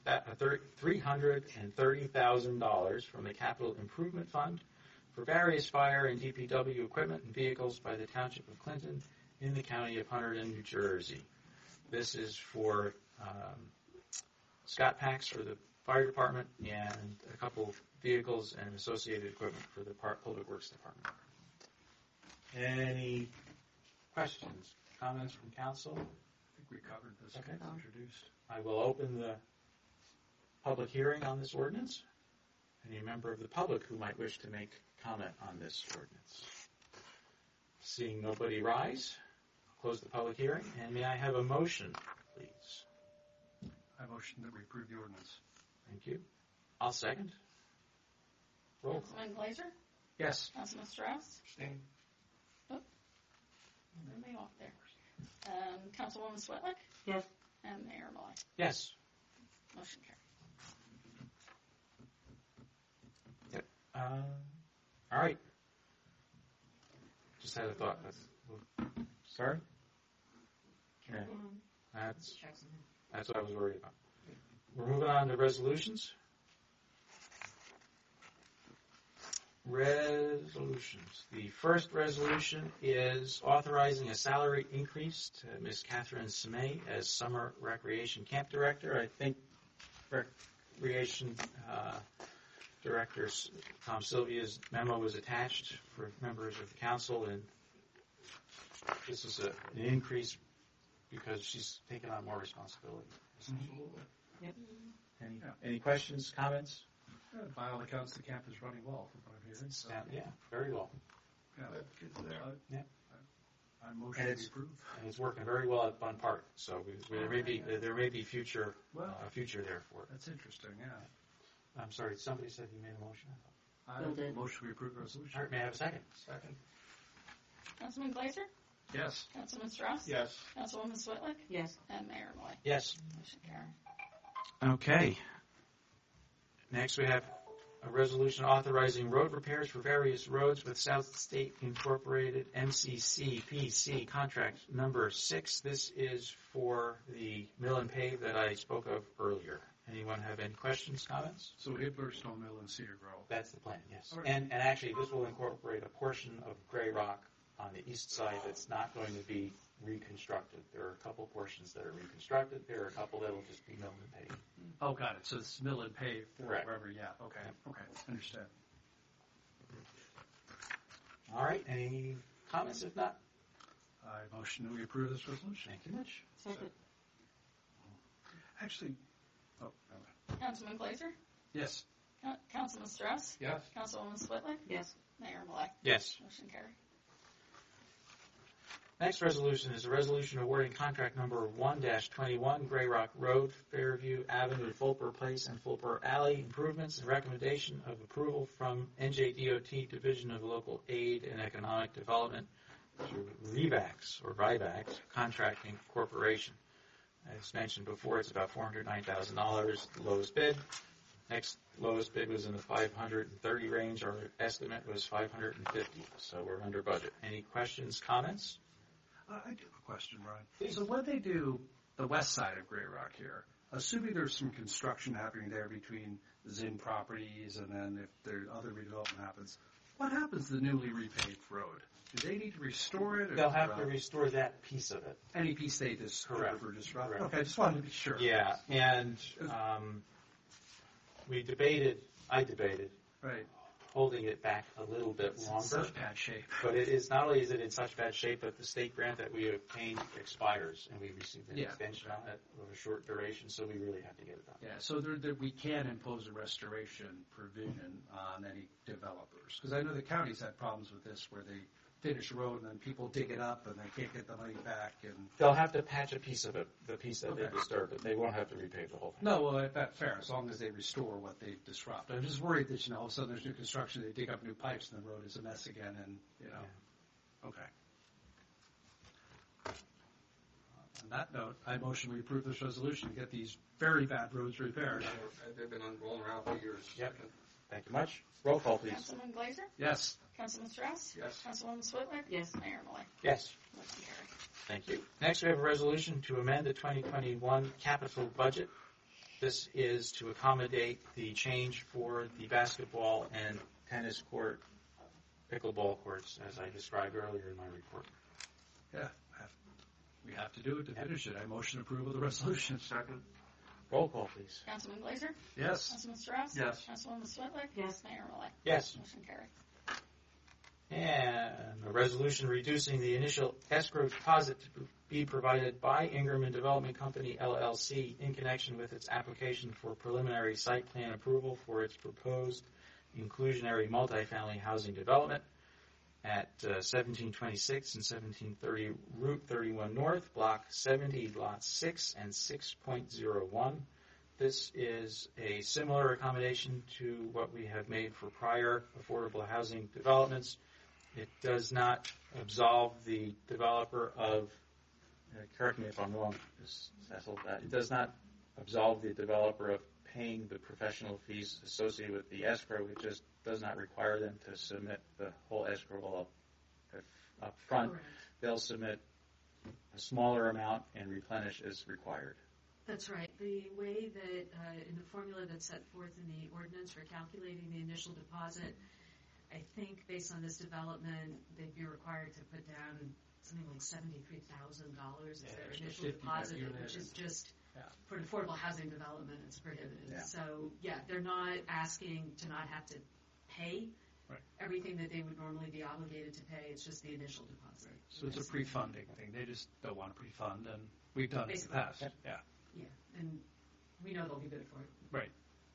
thousand dollars from the Capital Improvement Fund for various fire and D P W equipment and vehicles by the Township of Clinton in the County of Hunterdon, New Jersey. This is for um, Scott packs for the fire department and a couple of vehicles and associated equipment for the Par- Public Works Department. Any questions, comments from council? I think we covered this. Okay. It's introduced. I will open the public hearing on this ordinance. Any member of the public who might wish to make comment on this ordinance? Seeing nobody rise, I'll close the public hearing, and may I have a motion, please? I motion that we approve the ordinance. Thank you. I'll second. Roll call. Councilman Glazer? Yes. Councilman Strauss? Abstain. Everybody off there. Um, Councilwoman Swetlick? Yes. And Mayor Malloy. Yes. Motion carried. Uh, all right. Just had a thought. That's, sorry? Yeah. That's, that's what I was worried about. We're moving on to resolutions. Resolutions. The first resolution is authorizing a salary increase to Miz Catherine Semay as Summer Recreation Camp Director. I think Recreation uh, Director Tom Sylvia's memo was attached for members of the council, and this is a, an increase because she's taken on more responsibility. Yep. Any, Yeah. any questions, comments? Yeah, by all accounts, the camp is running well, from what I'm hearing. So, Yeah, yeah, very well. yeah. Uh, Yeah. I motion And to it's- approve. And it's working very well at Bun Park, so we, we, there may be there may be future Well, uh, future there for it. that's interesting. Yeah. I'm sorry, somebody said you made a motion. I Bill did. motion we approve the resolution. All right, may I have a second? Second. Councilman Glazer? Yes. Councilman Strauss? Yes. Councilwoman Swetlick? Yes. And Mayor Moy. Yes. Motion carried. Okay. Next, we have a resolution authorizing road repairs for various roads with South State Incorporated M C C P C contract number six. This is for the mill and pave that I spoke of earlier. Anyone have any questions, comments? So Hibbler, Stone Mill, and Cedar Grove. That's the plan, yes. All right. And, and actually, this will incorporate a portion of Gray Rock on the east side that's not going to be reconstructed. There are a couple portions that are reconstructed. There are a couple that will just be milled and paved. Oh, got it. So it's mill and pave for Correct. wherever. Yeah. Okay. Okay. Understand. All right, any comments? If not, I motion that we approve this resolution. thank you much. Second. Actually, oh, no. Councilman Glazer? Yes. Coun- Councilman Strauss? Yes. Councilwoman Swetlick? Yes. Mayor Moy. Yes. Motion carried. Next resolution is a resolution awarding contract number one dash twenty-one, Gray Rock Road, Fairview Avenue, Fulper Place, and Fulper Alley improvements, and recommendation of approval from N J D O T Division of Local Aid and Economic Development to Revax, or Rivax Contracting Corporation. As mentioned before, it's about four hundred nine thousand dollars, the lowest bid. Next lowest bid was in the five hundred thirty range. Our estimate was five hundred fifty, so we're under budget. Any questions, comments? Uh, I do have a question, Brian. Please. So when they do the west side of Gray Rock here, assuming there's some construction happening there between the Zinn properties, and then if there other redevelopment happens, what happens to the newly repaved road? Do they need to restore it? Or They'll have to uh, restore that piece of it. any piece they just Correct. or disrupt? Correct. Okay, I just wanted to be sure. Yeah, and um, we debated, I debated, Right. holding it back a little bit It's in longer. such bad shape. But it is, not only is it in such bad shape, but the state grant that we obtained expires, and we received an Yeah. extension on it of a short duration, so we really have to get it done. Yeah, so there, there, we can impose a restoration provision on any developers. Because I know the counties had problems with this where they finish a road and then people dig it up and they can't get the money back. And They'll have to patch a piece of it, the piece that they Okay. disturbed, but they won't have to repave the whole thing. No, well, that's fair, as long as they restore what they disrupt. I'm just worried that, you know, all of a sudden there's new construction, they dig up new pipes and the road is a mess again and, you know, okay. On that note, I motion we approve this resolution to get these very bad roads repaired. They've been on, rolling around for years. Yep. Thank you much. Roll call, please. Councilman Glazer? Yes. Councilman Strauss? Yes. Councilwoman Swetlick? Yes. Mayor Moy. Yes. Motion carried. Thank you. Next, we have a resolution to amend the twenty twenty-one capital budget. This is to accommodate the change for the basketball and tennis court, pickleball courts, as I described earlier in my report. Yeah. have- We have to do it to finish it. I motion approval of the resolution. Second. Roll call, please. Councilman Glazer? Yes. Councilman Strauss? Yes. Councilwoman Swetlick? Yes. Mayor Moy. Yes. Motion carried. And a resolution reducing the initial escrow deposit to be provided by Ingerman Development Company, L L C, in connection with its application for preliminary site plan approval for its proposed inclusionary multifamily housing development at uh, seventeen twenty-six and seventeen thirty Route thirty-one North, Block seventy, Lots six and six point oh one. This is a similar accommodation to what we have made for prior affordable housing developments. It does not absolve the developer of, uh, correct me if I'm wrong, Miz Cecil, uh, it does not absolve the developer of paying the professional fees associated with the escrow. It just does not require them to submit the whole escrow all up, up front. Correct. They'll submit a smaller amount and replenish as required. That's right. The way that, uh, in the formula that's set forth in the ordinance for calculating the initial deposit, I think based on this development, they'd be required to put down something like seventy-three thousand dollars as Yeah, their extra initial fifty deposit, that unit which is just for an affordable housing development, it's prohibited. Yeah. So, yeah, they're not asking to not have to pay Right. everything that they would normally be obligated to pay. It's just the initial deposit. So it's a pre-funding thing. They just don't want to pre-fund, and we've done it in the Basically. past. Yeah. Yeah, and we know they'll be good for it. Right.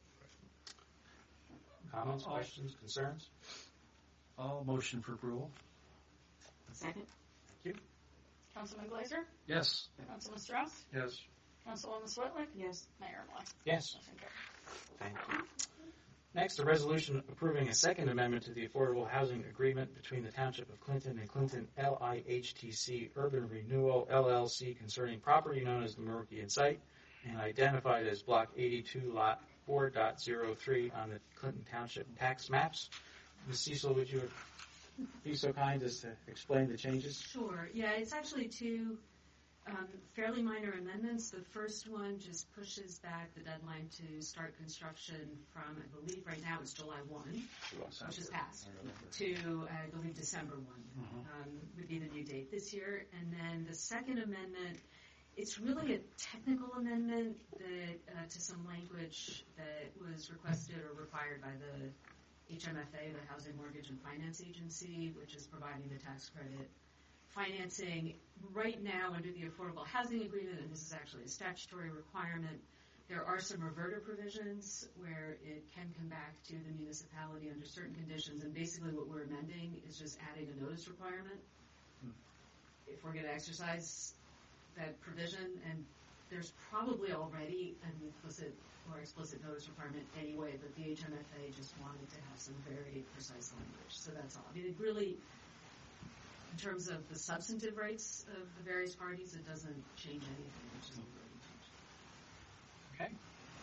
Comments, I'll- questions, concerns? All motion for approval. Second? Thank you. Councilman Glazer, Yes. Councilman Strauss, Yes. Councilwoman Switlick, Yes. Mayor Moore. Yes. Motion carried. Thank you. Next, a resolution approving a second amendment to the Affordable Housing Agreement between the Township of Clinton and Clinton L I H T C Urban Renewal L L C concerning property known as the Marokian Site and identified as Block eighty-two, Lot four point zero three on the Clinton Township tax maps. Miz Cecil, would you be so kind as to explain the changes? Sure. Yeah, it's actually two um, fairly minor amendments. The first one just pushes back the deadline to start construction from, I believe right now it's July first, which is passed, to, I believe, December first um, would be the new date this year. And then the second amendment, it's really a technical amendment that uh, to some language that was requested or required by the H M F A, the Housing Mortgage and Finance Agency, which is providing the tax credit financing. Right now, under the Affordable Housing Agreement, and this is actually a statutory requirement, there are some reverter provisions where it can come back to the municipality under certain conditions, and basically what we're amending is just adding a notice requirement. If we're going to exercise that provision, and there's probably already an implicit or explicit notice requirement anyway, but the H M F A just wanted to have some very precise language. So that's all. I mean, it really, in terms of the substantive rights of the various parties, it doesn't change anything, which is really change. Okay,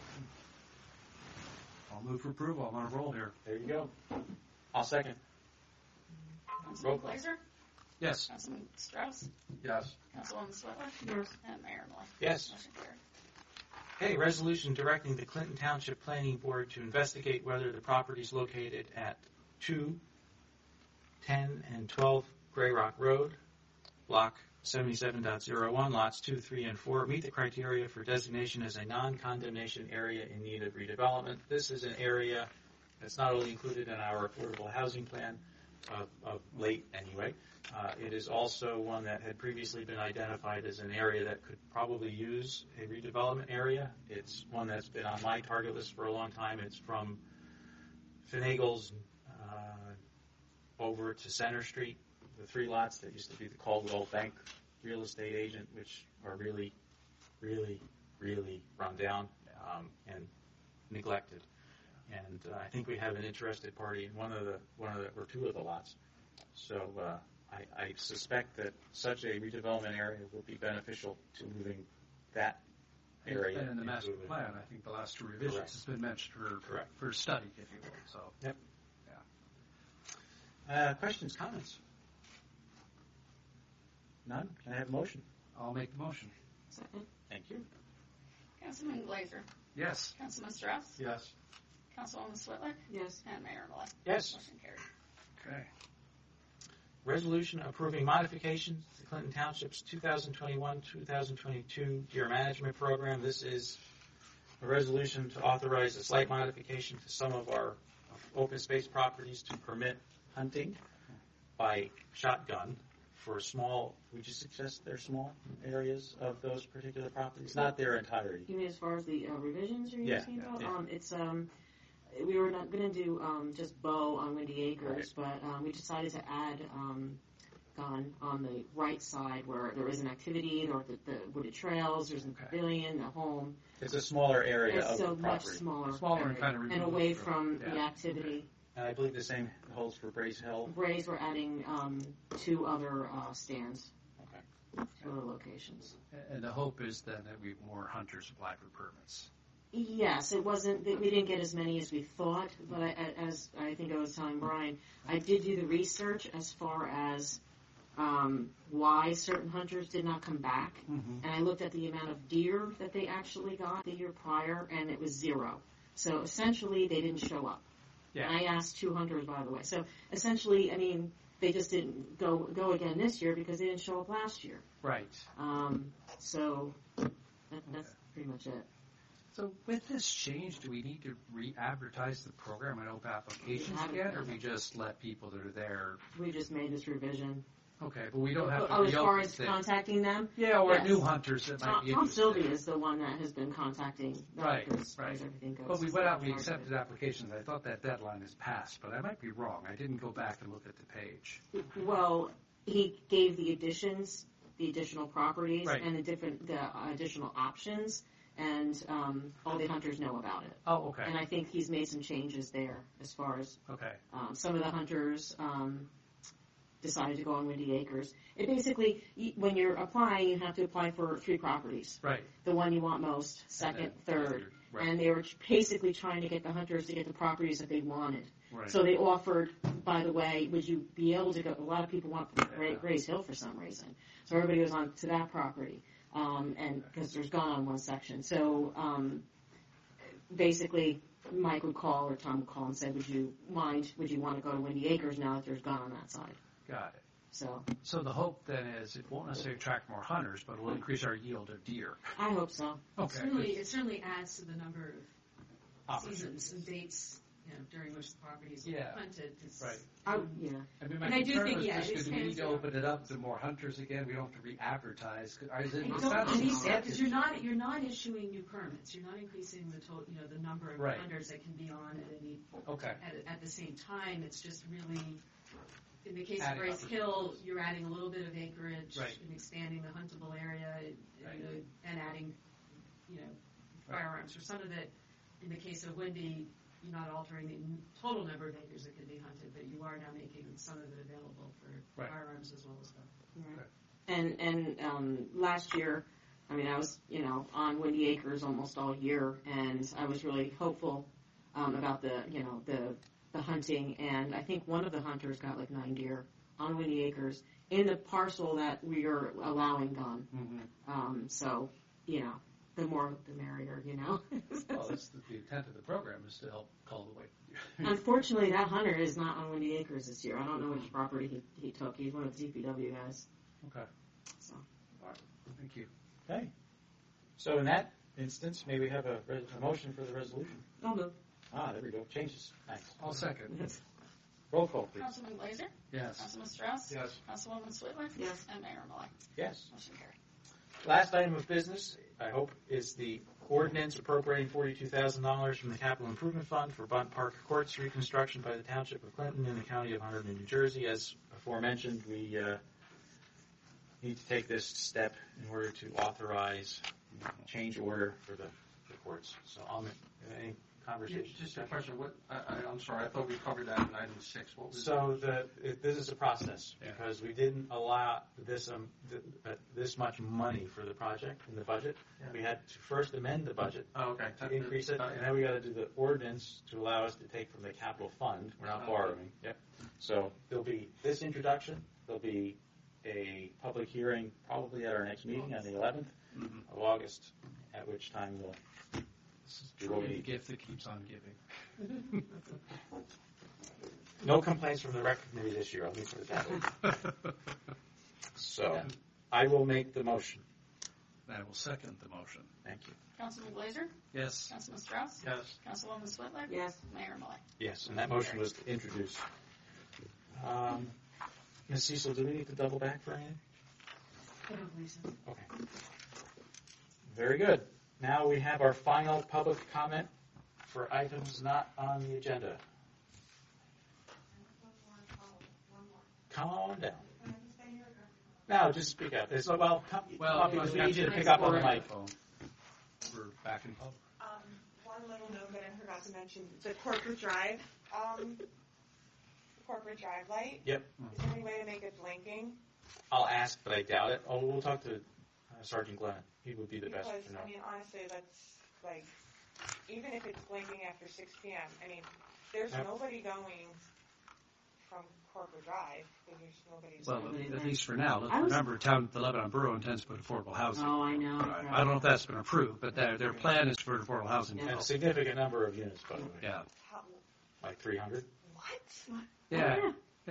I'll move for approval. I'm on a roll here. there you go. I'll second. Councilman Roll call. Glazer, Yes. Councilman Strauss, Yes. Councilwoman Switlick, Yes. and Mayor Moore. Yes. Motion carried. Okay, resolution directing the Clinton Township Planning Board to investigate whether the properties located at two, ten, and twelve Gray Rock Road, Block seventy-seven point oh one, lots two, three, and four, meet the criteria for designation as a non-condemnation area in need of redevelopment. This is an area that's not only included in our affordable housing plan, of, of late anyway, uh, it is also one that had previously been identified as an area that could probably use a redevelopment area. It's one that's been on my target list for a long time. It's from Finagle's uh, over to Center Street, the three lots that used to be the Caldwell Bank real estate agent, which are really, really, really run down um, and neglected. And uh, I think we have an interested party in one of the one of the or two of the lots. So uh, I, I suspect that such a redevelopment area will be beneficial to moving that area. And in the into master a- plan, I think the last two revisions Correct. has been mentioned for, Correct. for study, if you will. So, Yep. yeah. Uh, questions, comments? None? Can I have a motion? I'll make the motion. Second? Thank you. Councilman Glazer, Yes. Councilman Strauss, Yes. Councilwoman Switlick, Yes. and Mayor Moore. Yes. Motion carried. Okay. Resolution approving modifications to Clinton Township's two thousand twenty-one two thousand twenty-two Deer Management Program. This is a resolution to authorize a slight modification to some of our open space properties to permit hunting by shotgun for small, would you suggest they're small areas of those particular properties? Not their entirety. You mean as far as the uh, revisions you're Yeah, asking about? yeah. Um, it's, um, we were not going to do um, just bow on Windy Acres, but um, we decided to add um, gun on the right side where there is an activity, or the, the wooded trails, there's a pavilion, a home. It's a smaller area It's of so the much property. smaller. Smaller and area, kind of and removed away from- from the yeah. activity. And I believe the same holds for Braze Hill. Brays, we're adding um, two other uh, stands, Okay. two other locations. And the hope is then that we have more hunters apply for permits. Yes, it wasn't, we didn't get as many as we thought, but I, as I think I was telling Brian, I did do the research as far as um, why certain hunters did not come back, Mm-hmm. and I looked at the amount of deer that they actually got the year prior, and it was zero. So essentially, they didn't show up. Yeah. And I asked two hunters, by the way. So essentially, I mean, they just didn't go go again this year because they didn't show up last year. Right. Um, so that, that's pretty much it. So with this change, do we need to re-advertise the program and open applications again, or we just let people that are there? We just made this revision. Okay, but we don't have to Oh, as far reopen as things. contacting them? Yeah, or Yes. new hunters that might Tom, be Tom interested. Sylvia is the one that has been contacting them Right, as, right. as everything goes. But we went out, we accepted applications. I thought that deadline is passed, but I might be wrong. I didn't go back and look at the page. Well, he gave the additions, the additional properties, Right. and the different, the additional options, and um, all the hunters know about it. Oh, okay. And I think he's made some changes there as far as Okay. um, some of the hunters um, decided to go on Windy Acres. It basically, y- when you're applying, you have to apply for three properties. Right. The one you want most, second, third. Right. And they were basically trying to get the hunters to get the properties that they wanted. Right. So they offered, by the way, would you be able to go, a lot of people want Gra- Grays Hill for some reason. So everybody was on to that property, um, and because there's gone on one section. So um, basically, Mike would call or Tom would call and say, would you mind, would you want to go to Windy Acres now that there's gone on that side? Got it. So So the hope then is it won't necessarily attract more hunters, but it will increase our yield of deer. I hope so. It Okay. certainly, it certainly adds to the number of Options. seasons and dates, you know, during which the property is Yeah. hunted. It's- Right. I, yeah. I mean, my And I do concern think, was yeah, just it because we need to expands- open it up to more hunters again. We don't have to re-advertise. 'Cause I- Is it, You it's don't not need just- that, because you're not, you're not issuing new permits. You're not increasing the total, you know, the number of Right. hunters that can be on at any, Okay. at, at the same time. It's just really, in the case of Adding Grace up. Hill, you're adding a little bit of acreage Right. and expanding the huntable area, and, Right. you know, and adding, you know, Right. firearms for some of it. In the case of Windy, you're not altering the n- total number of acres that can be hunted, but you are now making some of it available for Right. firearms as well as guns. Right. And and um, last year, I mean, I was you know on Windy Acres almost all year, and I was really hopeful um, about the you know the the hunting. And I think one of the hunters got like nine deer on Windy Acres in the parcel that we are allowing gun. Mm-hmm. Um, so you know, the more the merrier. You know. Well, that's the, the intent of the program is to help call the white deer. Unfortunately, that hunter is not on Windy Acres this year. I don't know which property he, he took. He's one of the D P W guys. Okay. So. Thank you. Okay. So in that instance, may we have a, res- a motion for the resolution? I'll move. Ah, there we go. Changes. Thanks. I'll second. Roll call, please. Councilman Glazer? Yes. Councilman Strauss? Yes. Councilwoman Switler? Yes. And Mayor Malloy. Yes. Motion carried. Last item of business, I hope, is the ordinance appropriating forty-two thousand dollars from the Capital Improvement Fund for Bunt Park Courts reconstruction by the Township of Clinton in the County of Hunterdon, New Jersey. As aforementioned, we uh, need to take this step in order to authorize change order for the, the courts. So, I'll make any conversation. Just a question, what, I, I, I'm sorry, I thought we covered that in item six. What was So the, it, this is a process Yeah. because we didn't allow this um th- uh, this much money for the project in the budget. Yeah. We had to first amend the budget Oh, okay. to increase it, and then we got to do the ordinance to allow us to take from the capital fund. We're not Okay. borrowing. Yep. So there'll be this introduction. There'll be a public hearing probably at our next meeting on the eleventh Mhm. of August, at which time we'll This is do what we truly the need. gift that keeps on giving. No complaints from the rec committee this year. I'll leave it at that. So Yeah. I will make the motion. I will second the motion. Thank you. Councilman Glazer? Yes. Councilman Strauss? Yes. Councilwoman Switler? Yes. Mayor Malloy. Yes, and that motion was to introduce. Um, Miz Cecil, do we need to double back for anything? I don't believe so. Okay. Very good. Now we have our final public comment for items not on the agenda. Come on down. No, just speak up. It's, well, come, Well, come up because we need you to pick up on the mic. We're back in public. Um, one little note that I forgot to mention, the corporate drive, um, corporate drive light. Yep. Is there any way to make it blinking? I'll ask, but I doubt it. Oh, we'll talk to uh, Sergeant Glenn. He would be the best Because, to know. I mean, honestly, that's, like, even if it's blinking after six p.m., I mean, there's Yep. nobody going from corporate drive, because there's nobody. Well, at least for now. Let's I was- remember, town, the Lebanon Borough intends to put affordable housing. Oh, I know. Right. I don't know if that's been approved, but their, their plan is for affordable housing. Yeah. And a significant number of units, by the way. Yeah. How, Like three hundred? what? Yeah. Yeah.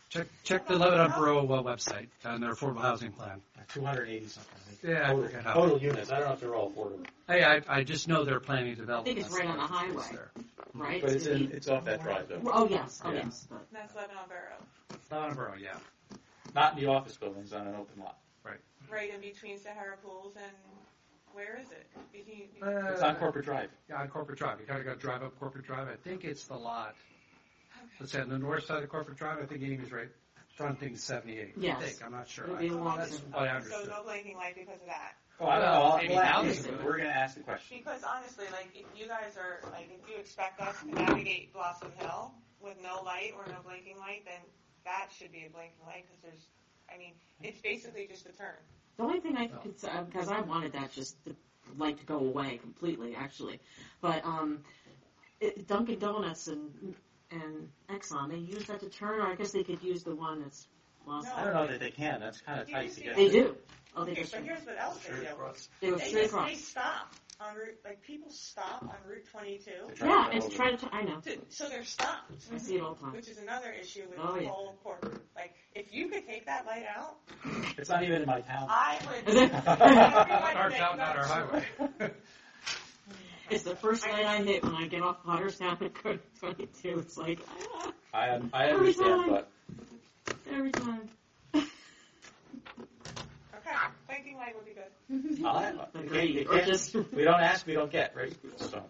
Check check the Lebanon Borough uh, website on their affordable housing plan. two hundred eighty something. I think. Yeah, I total, forget how. total units. I don't know if they're all affordable. Hey, I, I just know they're planning to develop. I think it's right on the highway, There. right? But it's in, it's off that drive though. Oh, yes, oh, Yeah. yes. But That's Lebanon Borough. Lebanon Borough, yeah. Not in the office buildings on an open lot. Right in between Sahara Pools and, where is it? Between, Uh, It's on Corporate Drive. Yeah, on Corporate Drive. You gotta go drive up Corporate Drive. I think it's the lot. Let's say on the north side of Corporate Drive. I think Amy's right. Fronting seventy-eight. Yes. I think. I'm not sure. It'll be I, along that's the- what I so understood. no blinking light because of that. Oh, I don't know. I'll- Maybe we'll now ask- they do. We're going to ask the question. Because honestly, like, if you guys are, like, if you expect us to navigate Blossom Hill with no light or no blinking light, then that should be a blinking light, because there's, I mean, it's basically just a turn. the only thing I think it's, because I wanted that just to, like to go away completely, actually. But um, it, Dunkin' Donuts and and Exxon, they use that to turn, or I guess they could use the one that's lost. I don't know that they can. That's kind of You tight just to see get. They to. do. Oh, they Okay, just so here's what else they do. they go They straight just, across. they stop on Route, like, people stop on Route twenty-two. Try Yeah, to go it's over. trying to. I know. To, so they're stopped. I see it all the time. Which is another issue with Oh, the yeah. whole corporate. Like, if you could take that light out, It's not even in my town. I would. Is it? Our town, not our highway. It's the first light I hit when I get off Potterstown and go to twenty-two. It's like, ah, I I Every understand, time. but every time. Okay, blinking light would be good. I'll have, Agreed. you Or can't- just- we don't ask, we don't get, right? So,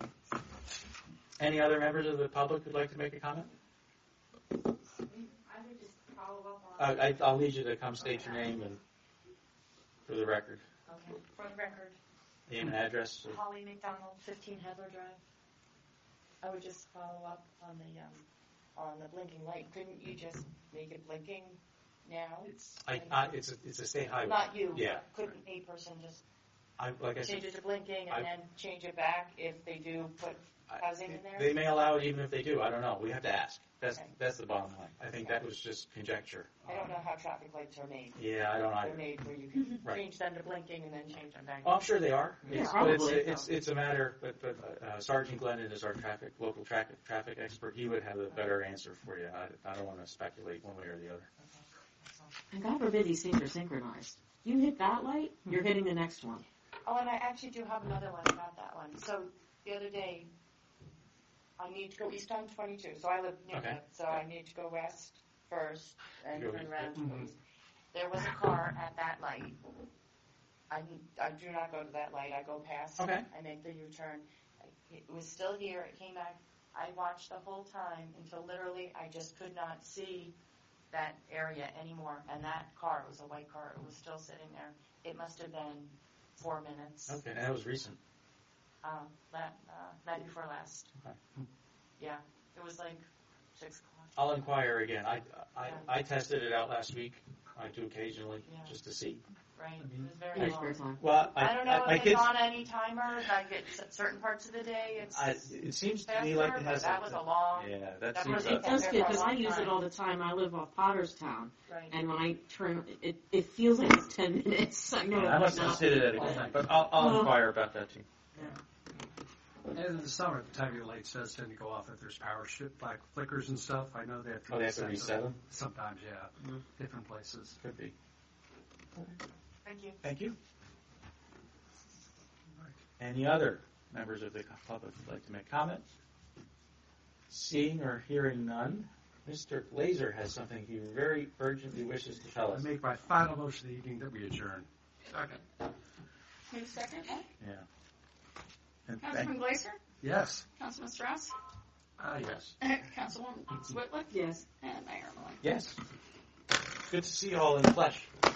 any other members of the public who'd like to make a comment? I would just follow up on. Uh, I, I'll need you to come state your name and for the record, Okay, for the record, name and address. So- Holly McDonald, fifteen Headler Drive. I would just follow up on the, um, on the blinking light. Couldn't you just make it blinking now? I, I, it's a, it's a state highway. Not you, Yeah. but couldn't a person just I, like I said, change it to blinking I- and then change it back if they do put housing in there? they may allow it even if they do. I don't know. We have to ask. That's Okay. that's the bottom line. I think that was just conjecture. I don't know how traffic lights are made. Yeah, I don't They're either. made where you can Right. change them to blinking and then change them back. Oh, I'm sure they are. Yeah, It's, but it's, probably. it's it's a matter. But but uh, Sergeant Glennon is our traffic local traffic traffic expert. He would have a better answer for you. I, I don't want to speculate one way or the other. And God forbid these things are synchronized. You hit that light, you're hitting the next one. Oh, and I actually do have another one about that one. So the other day, I need to go east on twenty-two. So I live near Okay. it, so I need to go west first and Go turn east. around to Mhm. go east. There was a car at that light. I, I do not go to that light. I go past. Okay. I make the U-turn. It was still here. It came back. I watched the whole time until literally I just could not see that area anymore. And that car, it was a white car, it was still sitting there. It must have been four minutes. Okay, and that was recent. Um, that, uh, night before last. Okay. Yeah, it was like six o'clock. I'll inquire again. I, I I tested it out last week. I do occasionally Yeah. just to see. Right, it was very Nice long. spare time. Well, I, I don't know I, my if kids. it's on any timer, like at certain parts of the day, it's I, it seems to me faster, like it but has. that was a long, Yeah, that that seems. was a- It does there good for a because I long use it time. all the time. I live off Potterstown, right. and when I turn, it it feels like it's ten minutes. I know. I it's must have not. hit it at a good time, but I'll, I'll Well- inquire about that too. And in the summer, the time your lights does tend to go off if there's power shift, like flickers and stuff. I know they have to Oh, they have to reset reset them? Sometimes, yeah. Mhm. Different places. Could be. Thank you. Thank you. Any other members of the public who'd like to make comment? Seeing or hearing none, Mister Glazer has something he very urgently wishes to tell I us. make my final motion of the evening that we adjourn. Second. Who's second? Yeah. And thank- Councilman Glazer? Yes. Councilman Strauss? Ah, yes. Councilwoman Switlick? Yes. And Mayor Malone. Yes. Good to see you all in flesh.